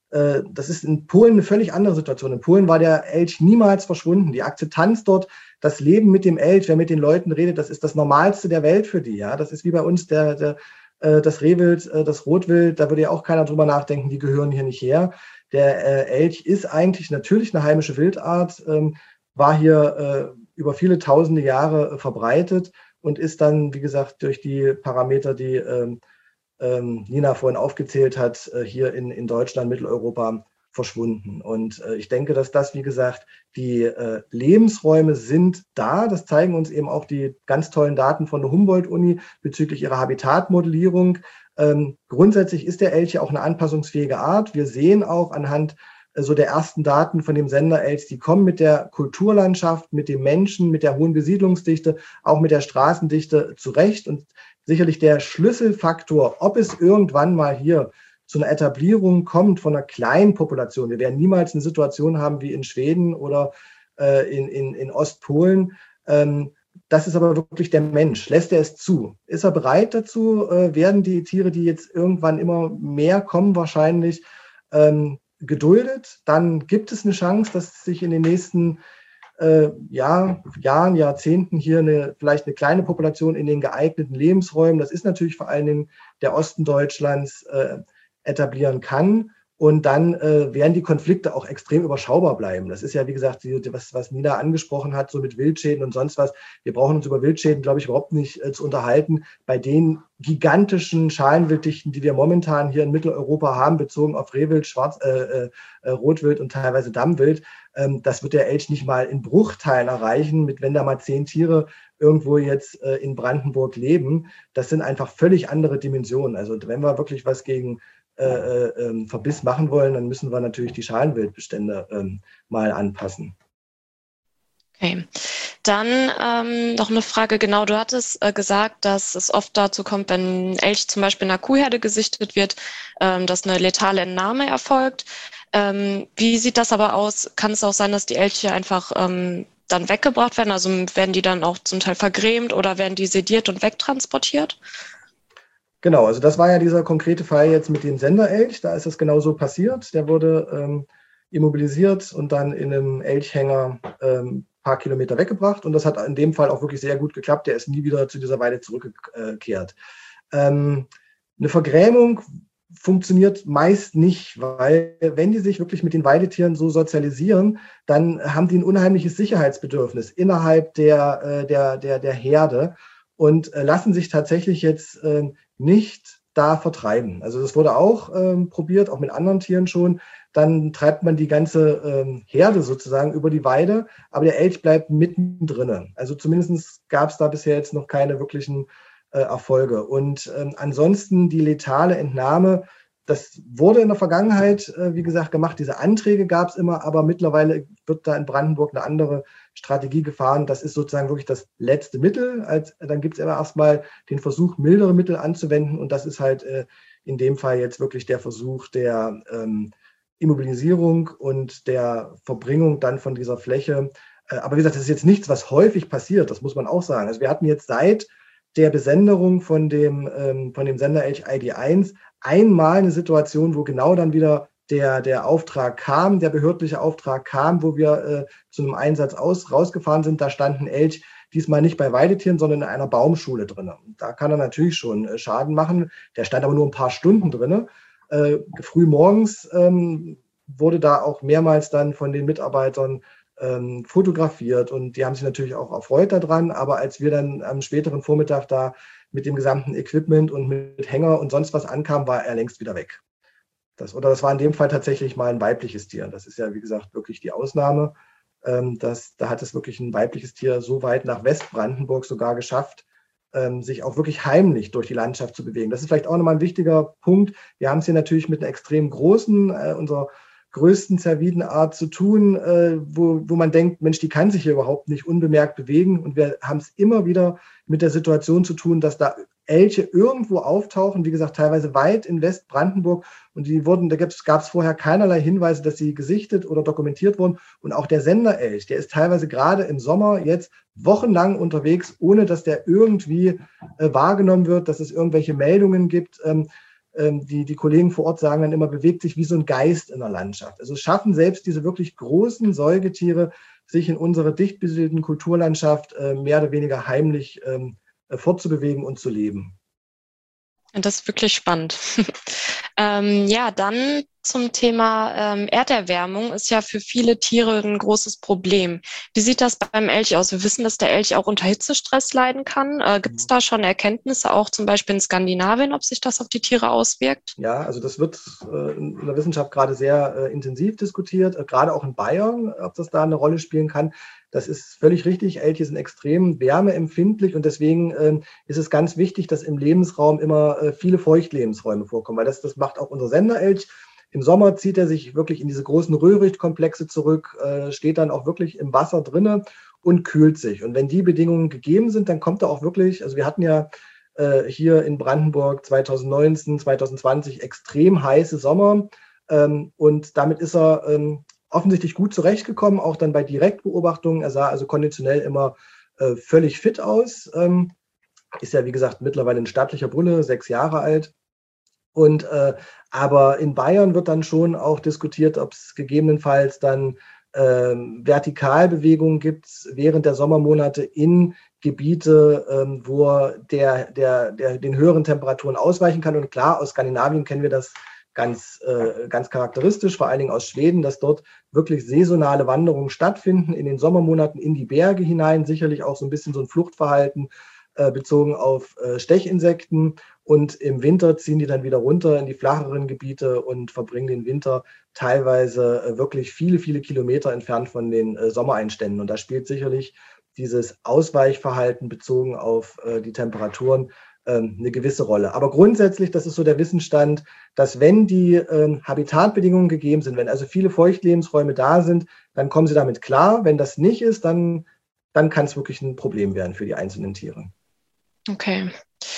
Das ist in Polen eine völlig andere Situation. In Polen war der Elch niemals verschwunden. Die Akzeptanz dort, das Leben mit dem Elch, wer mit den Leuten redet, das ist das Normalste der Welt für die. Ja, das ist wie bei uns das Rehwild, das Rotwild. Da würde ja auch keiner drüber nachdenken, die gehören hier nicht her. Der Elch ist eigentlich natürlich eine heimische Wildart, war hier über viele tausende Jahre verbreitet und ist dann, wie gesagt, durch die Parameter, die Nina vorhin aufgezählt hat, hier in Deutschland, Mitteleuropa verschwunden. Und ich denke, dass das, wie gesagt, die Lebensräume sind da. Das zeigen uns eben auch die ganz tollen Daten von der Humboldt-Uni bezüglich ihrer Habitatmodellierung. Grundsätzlich ist der Elch ja auch eine anpassungsfähige Art. Wir sehen auch anhand so der ersten Daten von dem Senderelch, die kommen mit der Kulturlandschaft, mit dem Menschen, mit der hohen Besiedlungsdichte, auch mit der Straßendichte zurecht. Und sicherlich der Schlüsselfaktor, ob es irgendwann mal hier zu einer Etablierung kommt von einer kleinen Population. Wir werden niemals eine Situation haben wie in Schweden oder in Ostpolen. Das ist aber wirklich der Mensch. Lässt er es zu? Ist er bereit dazu? Werden die Tiere, die jetzt irgendwann immer mehr kommen, wahrscheinlich geduldet? Dann gibt es eine Chance, dass sich in den nächsten Jahren, Jahrzehnten hier vielleicht eine kleine Population in den geeigneten Lebensräumen, das ist natürlich vor allen Dingen der Osten Deutschlands, etablieren kann. Und dann werden die Konflikte auch extrem überschaubar bleiben. Das ist ja, wie gesagt, was Nina angesprochen hat, so mit Wildschäden und sonst was. Wir brauchen uns über Wildschäden, glaube ich, überhaupt nicht zu unterhalten. Bei den gigantischen Schalenwilddichten, die wir momentan hier in Mitteleuropa haben, bezogen auf Rehwild, Rotwild und teilweise Dammwild, das wird der Elch nicht mal in Bruchteilen erreichen, wenn da mal 10 Tiere irgendwo jetzt in Brandenburg leben. Das sind einfach völlig andere Dimensionen. Also wenn wir wirklich was gegen Verbiss machen wollen, dann müssen wir natürlich die Schalenwildbestände mal anpassen. Okay, dann noch eine Frage. Genau, du hattest gesagt, dass es oft dazu kommt, wenn ein Elch zum Beispiel in einer Kuhherde gesichtet wird, dass eine letale Entnahme erfolgt. Wie sieht das aber aus? Kann es auch sein, dass die Elche einfach dann weggebracht werden? Also werden die dann auch zum Teil vergrämt oder werden die sediert und wegtransportiert? Genau, also das war ja dieser konkrete Fall jetzt mit dem Senderelch. Da ist es genau so passiert. Der wurde immobilisiert und dann in einem Elchhänger paar Kilometer weggebracht. Und das hat in dem Fall auch wirklich sehr gut geklappt. Der ist nie wieder zu dieser Weide zurückgekehrt. Eine Vergrämung funktioniert meist nicht, weil wenn die sich wirklich mit den Weidetieren so sozialisieren, dann haben die ein unheimliches Sicherheitsbedürfnis innerhalb der Herde und lassen sich tatsächlich jetzt nicht da vertreiben. Also das wurde auch probiert, auch mit anderen Tieren schon. Dann treibt man die ganze Herde sozusagen über die Weide, aber der Elch bleibt mittendrin. Also zumindest gab es da bisher jetzt noch keine wirklichen Erfolge. Und ansonsten die letale Entnahme, das wurde in der Vergangenheit, wie gesagt, gemacht. Diese Anträge gab es immer, aber mittlerweile wird da in Brandenburg eine andere Strategie gefahren. Das ist sozusagen wirklich das letzte Mittel. Dann gibt es immer erstmal den Versuch, mildere Mittel anzuwenden. Und das ist halt in dem Fall jetzt wirklich der Versuch der Immobilisierung und der Verbringung dann von dieser Fläche. Aber wie gesagt, das ist jetzt nichts, was häufig passiert. Das muss man auch sagen. Also wir hatten jetzt seit der Besenderung von dem Senderelch ID1 einmal eine Situation, wo genau dann wieder der Auftrag kam, der behördliche Auftrag kam, wo wir zu einem Einsatz rausgefahren sind. Da stand ein Elch diesmal nicht bei Weidetieren, sondern in einer Baumschule drin. Da kann er natürlich schon Schaden machen. Der stand aber nur ein paar Stunden drin. Früh morgens wurde da auch mehrmals dann von den Mitarbeitern fotografiert und die haben sich natürlich auch erfreut daran. Aber als wir dann am späteren Vormittag da mit dem gesamten Equipment und mit Hänger und sonst was ankamen, war er längst wieder weg. Das war in dem Fall tatsächlich mal ein weibliches Tier. Das ist ja, wie gesagt, wirklich die Ausnahme. Da hat es wirklich ein weibliches Tier so weit nach Westbrandenburg sogar geschafft, sich auch wirklich heimlich durch die Landschaft zu bewegen. Das ist vielleicht auch nochmal ein wichtiger Punkt. Wir haben es hier natürlich mit einer extrem großen, unserer größten Cervidenart zu tun, wo man denkt, Mensch, die kann sich hier überhaupt nicht unbemerkt bewegen. Und wir haben es immer wieder mit der Situation zu tun, dass da Elche irgendwo auftauchen, wie gesagt, teilweise weit in Westbrandenburg. Und da gab es vorher keinerlei Hinweise, dass sie gesichtet oder dokumentiert wurden. Und auch der Senderelch, der ist teilweise gerade im Sommer jetzt wochenlang unterwegs, ohne dass der irgendwie wahrgenommen wird, dass es irgendwelche Meldungen gibt. die Kollegen vor Ort sagen dann immer, bewegt sich wie so ein Geist in der Landschaft. Also es schaffen selbst diese wirklich großen Säugetiere, sich in unserer dicht besiedelten Kulturlandschaft mehr oder weniger heimlich fortzubewegen und zu leben. Das ist wirklich spannend. Ja, dann zum Thema Erderwärmung ist ja für viele Tiere ein großes Problem. Wie sieht das beim Elch aus? Wir wissen, dass der Elch auch unter Hitzestress leiden kann. Gibt es da schon Erkenntnisse, auch zum Beispiel in Skandinavien, ob sich das auf die Tiere auswirkt? Ja, also das wird in der Wissenschaft gerade sehr intensiv diskutiert, gerade auch in Bayern, ob das da eine Rolle spielen kann. Das ist völlig richtig. Elche sind extrem wärmeempfindlich und deswegen ist es ganz wichtig, dass im Lebensraum immer viele Feuchtlebensräume vorkommen, weil das macht auch unser Senderelch. Im Sommer zieht er sich wirklich in diese großen Röhrichtkomplexe zurück, steht dann auch wirklich im Wasser drinne und kühlt sich. Und wenn die Bedingungen gegeben sind, dann kommt er auch wirklich, also wir hatten ja hier in Brandenburg 2019, 2020 extrem heiße Sommer und damit ist er offensichtlich gut zurechtgekommen, auch dann bei Direktbeobachtungen. Er sah also konditionell immer völlig fit aus. Ist ja, wie gesagt, mittlerweile ein stattlicher Bulle, 6 Jahre alt. Und aber in Bayern wird dann schon auch diskutiert, ob es gegebenenfalls dann Vertikalbewegungen gibt während der Sommermonate in Gebiete, wo der den höheren Temperaturen ausweichen kann. Und klar, aus Skandinavien kennen wir das ganz charakteristisch, vor allen Dingen aus Schweden, dass dort wirklich saisonale Wanderungen stattfinden in den Sommermonaten in die Berge hinein, sicherlich auch so ein bisschen so ein Fluchtverhalten bezogen auf Stechinsekten und im Winter ziehen die dann wieder runter in die flacheren Gebiete und verbringen den Winter teilweise wirklich viele, viele Kilometer entfernt von den Sommereinständen und da spielt sicherlich dieses Ausweichverhalten bezogen auf die Temperaturen eine gewisse Rolle. Aber grundsätzlich, das ist so der Wissensstand, dass wenn die Habitatbedingungen gegeben sind, wenn also viele Feuchtlebensräume da sind, dann kommen sie damit klar. Wenn das nicht ist, dann kann es wirklich ein Problem werden für die einzelnen Tiere. Okay.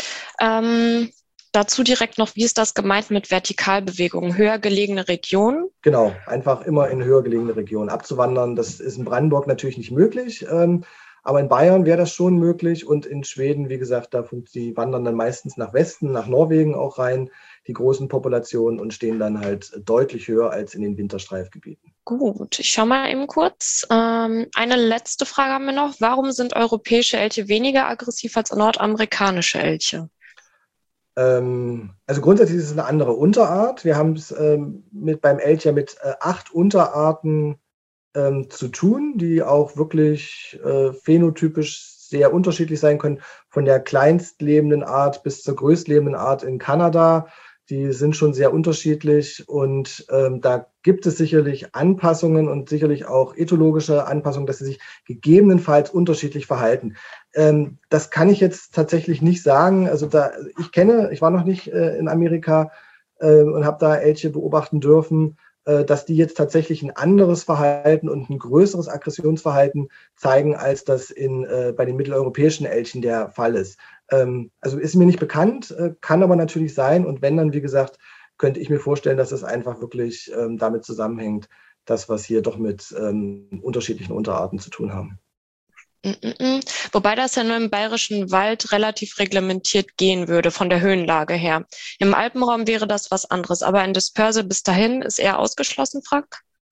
Dazu direkt noch, wie ist das gemeint mit Vertikalbewegungen? Höher gelegene Regionen? Genau, einfach immer in höher gelegene Regionen abzuwandern. Das ist in Brandenburg natürlich nicht möglich. Aber in Bayern wäre das schon möglich und in Schweden, wie gesagt, die wandern dann meistens nach Westen, nach Norwegen auch rein, die großen Populationen und stehen dann halt deutlich höher als in den Winterstreifgebieten. Gut, ich schaue mal eben kurz. Eine letzte Frage haben wir noch. Warum sind europäische Elche weniger aggressiv als nordamerikanische Elche? Also grundsätzlich ist es eine andere Unterart. Wir haben es beim Elch ja mit 8 Unterarten zu tun, die auch wirklich phänotypisch sehr unterschiedlich sein können, von der kleinstlebenden Art bis zur größtlebenden Art in Kanada. Die sind schon sehr unterschiedlich und da gibt es sicherlich Anpassungen und sicherlich auch ethologische Anpassungen, dass sie sich gegebenenfalls unterschiedlich verhalten. Das kann ich jetzt tatsächlich nicht sagen. Also ich war noch nicht in Amerika und habe da Elche beobachten dürfen, dass die jetzt tatsächlich ein anderes Verhalten und ein größeres Aggressionsverhalten zeigen, als das bei den mitteleuropäischen Elchen der Fall ist. Also ist mir nicht bekannt, kann aber natürlich sein. Und wenn dann, wie gesagt, könnte ich mir vorstellen, dass es einfach wirklich damit zusammenhängt, dass wir es hier doch mit unterschiedlichen Unterarten zu tun haben. Wobei das ja nur im Bayerischen Wald relativ reglementiert gehen würde, von der Höhenlage her. Im Alpenraum wäre das was anderes, aber ein Dispersal bis dahin ist eher ausgeschlossen, Frank?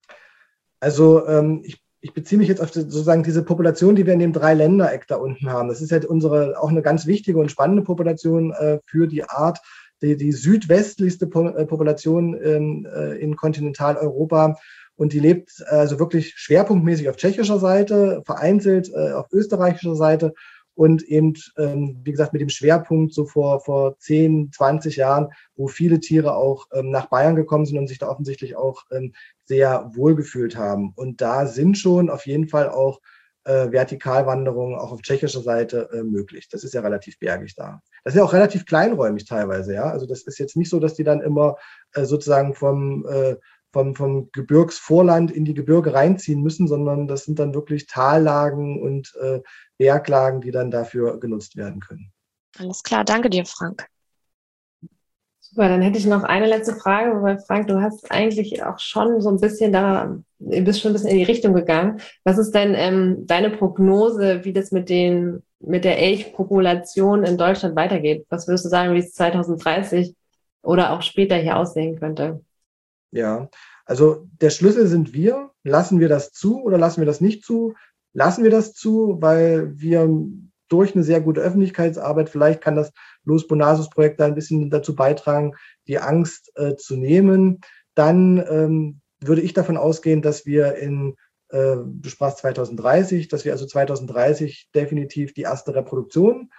Also ich beziehe mich jetzt auf sozusagen diese Population, die wir in dem Dreiländereck da unten haben. Das ist halt auch eine ganz wichtige und spannende Population für die Art, die südwestlichste Population in Kontinentaleuropa. Und die lebt also wirklich schwerpunktmäßig auf tschechischer Seite, vereinzelt auf österreichischer Seite und eben, wie gesagt, mit dem Schwerpunkt so vor 10, 20 Jahren, wo viele Tiere auch nach Bayern gekommen sind und sich da offensichtlich auch sehr wohlgefühlt haben. Und da sind schon auf jeden Fall auch Vertikalwanderungen auch auf tschechischer Seite möglich. Das ist ja relativ bergig da. Das ist ja auch relativ kleinräumig teilweise, ja. Also das ist jetzt nicht so, dass die dann immer sozusagen vom Gebirgsvorland in die Gebirge reinziehen müssen, sondern das sind dann wirklich Tallagen und Berglagen, die dann dafür genutzt werden können. Alles klar, danke dir, Frank. Super, dann hätte ich noch eine letzte Frage, weil Frank, du hast eigentlich auch schon so ein bisschen du bist schon ein bisschen in die Richtung gegangen. Was ist denn deine Prognose, wie das mit der Elchpopulation in Deutschland weitergeht? Was würdest du sagen, wie es 2030 oder auch später hier aussehen könnte? Ja, also der Schlüssel sind wir. Lassen wir das zu oder lassen wir das nicht zu? Lassen wir das zu, weil wir durch eine sehr gute Öffentlichkeitsarbeit, vielleicht kann das Los Bonasus-Projekt da ein bisschen dazu beitragen, die Angst zu nehmen. Dann würde ich davon ausgehen, dass wir du sprachst 2030, dass wir also 2030 definitiv die erste Reproduktion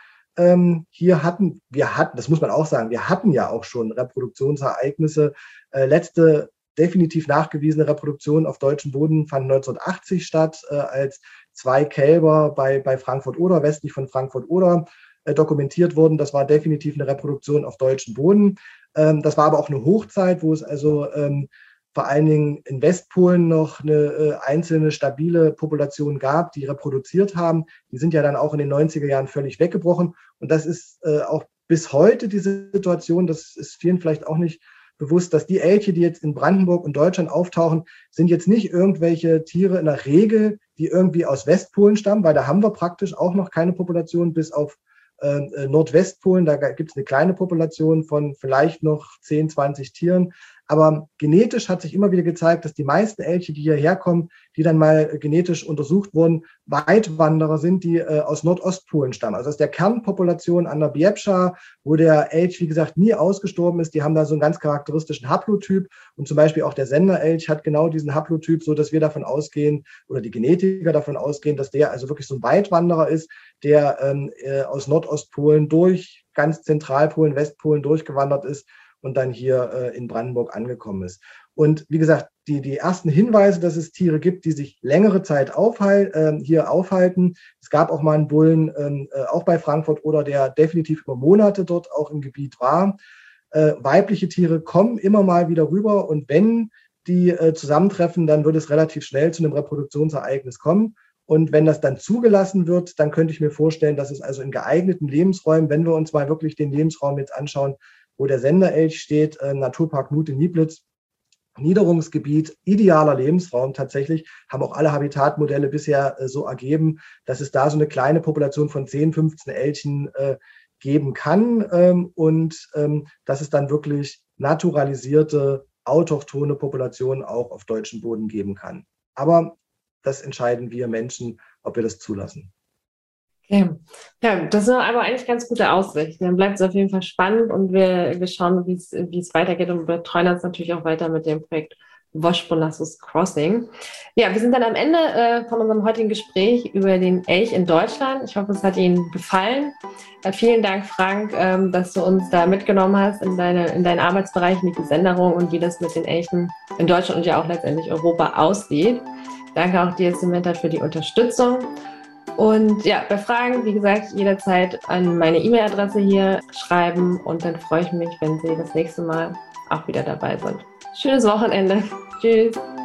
hier hatten. Das muss man auch sagen, wir hatten ja auch schon Reproduktionsereignisse. Letzte definitiv nachgewiesene Reproduktion auf deutschem Boden fand 1980 statt, als 2 Kälber bei Frankfurt-Oder, westlich von Frankfurt-Oder, dokumentiert wurden. Das war definitiv eine Reproduktion auf deutschem Boden. Das war aber auch eine Hochzeit, wo es also vor allen Dingen in Westpolen noch eine einzelne stabile Population gab, die reproduziert haben. Die sind ja dann auch in den 90er Jahren völlig weggebrochen. Und das ist auch bis heute die Situation, das ist vielen vielleicht auch nicht bewusst, dass die Elche, die jetzt in Brandenburg und Deutschland auftauchen, sind jetzt nicht irgendwelche Tiere in der Regel, die irgendwie aus Westpolen stammen, weil da haben wir praktisch auch noch keine Population bis auf Nordwestpolen. Da gibt es eine kleine Population von vielleicht noch 10, 20 Tieren. Aber genetisch hat sich immer wieder gezeigt, dass die meisten Elche, die hierher kommen, die dann mal genetisch untersucht wurden, Weitwanderer sind, die aus Nordostpolen stammen. Also aus der Kernpopulation an der Biebscha, wo der Elch, wie gesagt, nie ausgestorben ist. Die haben da so einen ganz charakteristischen Haplotyp. Und zum Beispiel auch der Senderelch hat genau diesen Haplotyp, so dass wir davon ausgehen, oder die Genetiker davon ausgehen, dass der also wirklich so ein Weitwanderer ist, der aus Nordostpolen durch ganz Zentralpolen, Westpolen durchgewandert ist und dann hier in Brandenburg angekommen ist. Und wie gesagt, die ersten Hinweise, dass es Tiere gibt, die sich längere Zeit hier aufhalten. Es gab auch mal einen Bullen, auch bei Frankfurt oder der definitiv über Monate dort auch im Gebiet war. Weibliche Tiere kommen immer mal wieder rüber und wenn die zusammentreffen, dann wird es relativ schnell zu einem Reproduktionsereignis kommen. Und wenn das dann zugelassen wird, dann könnte ich mir vorstellen, dass es also in geeigneten Lebensräumen, wenn wir uns mal wirklich den Lebensraum jetzt anschauen, wo der Senderelch steht, Naturpark Nute-Nieplitz, Niederungsgebiet, idealer Lebensraum tatsächlich, haben auch alle Habitatmodelle bisher so ergeben, dass es da so eine kleine Population von 10, 15 Elchen geben kann und dass es dann wirklich naturalisierte, autochthone Populationen auch auf deutschem Boden geben kann. Aber das entscheiden wir Menschen, ob wir das zulassen. Okay. Ja, das ist aber eigentlich ganz gute Aussicht. Dann bleibt es auf jeden Fall spannend und wir schauen, wie es weitergeht und betreuen uns natürlich auch weiter mit dem Projekt Los Bonasus Crossing. Ja, wir sind dann am Ende von unserem heutigen Gespräch über den Elch in Deutschland. Ich hoffe, es hat Ihnen gefallen. Vielen Dank, Frank, dass du uns da mitgenommen hast in deinen Arbeitsbereich mit Gesenderung und wie das mit den Elchen in Deutschland und ja auch letztendlich Europa aussieht. Danke auch dir, Samantha, für die Unterstützung. Und ja, bei Fragen, wie gesagt, jederzeit an meine E-Mail-Adresse hier schreiben und dann freue ich mich, wenn Sie das nächste Mal auch wieder dabei sind. Schönes Wochenende. Tschüss.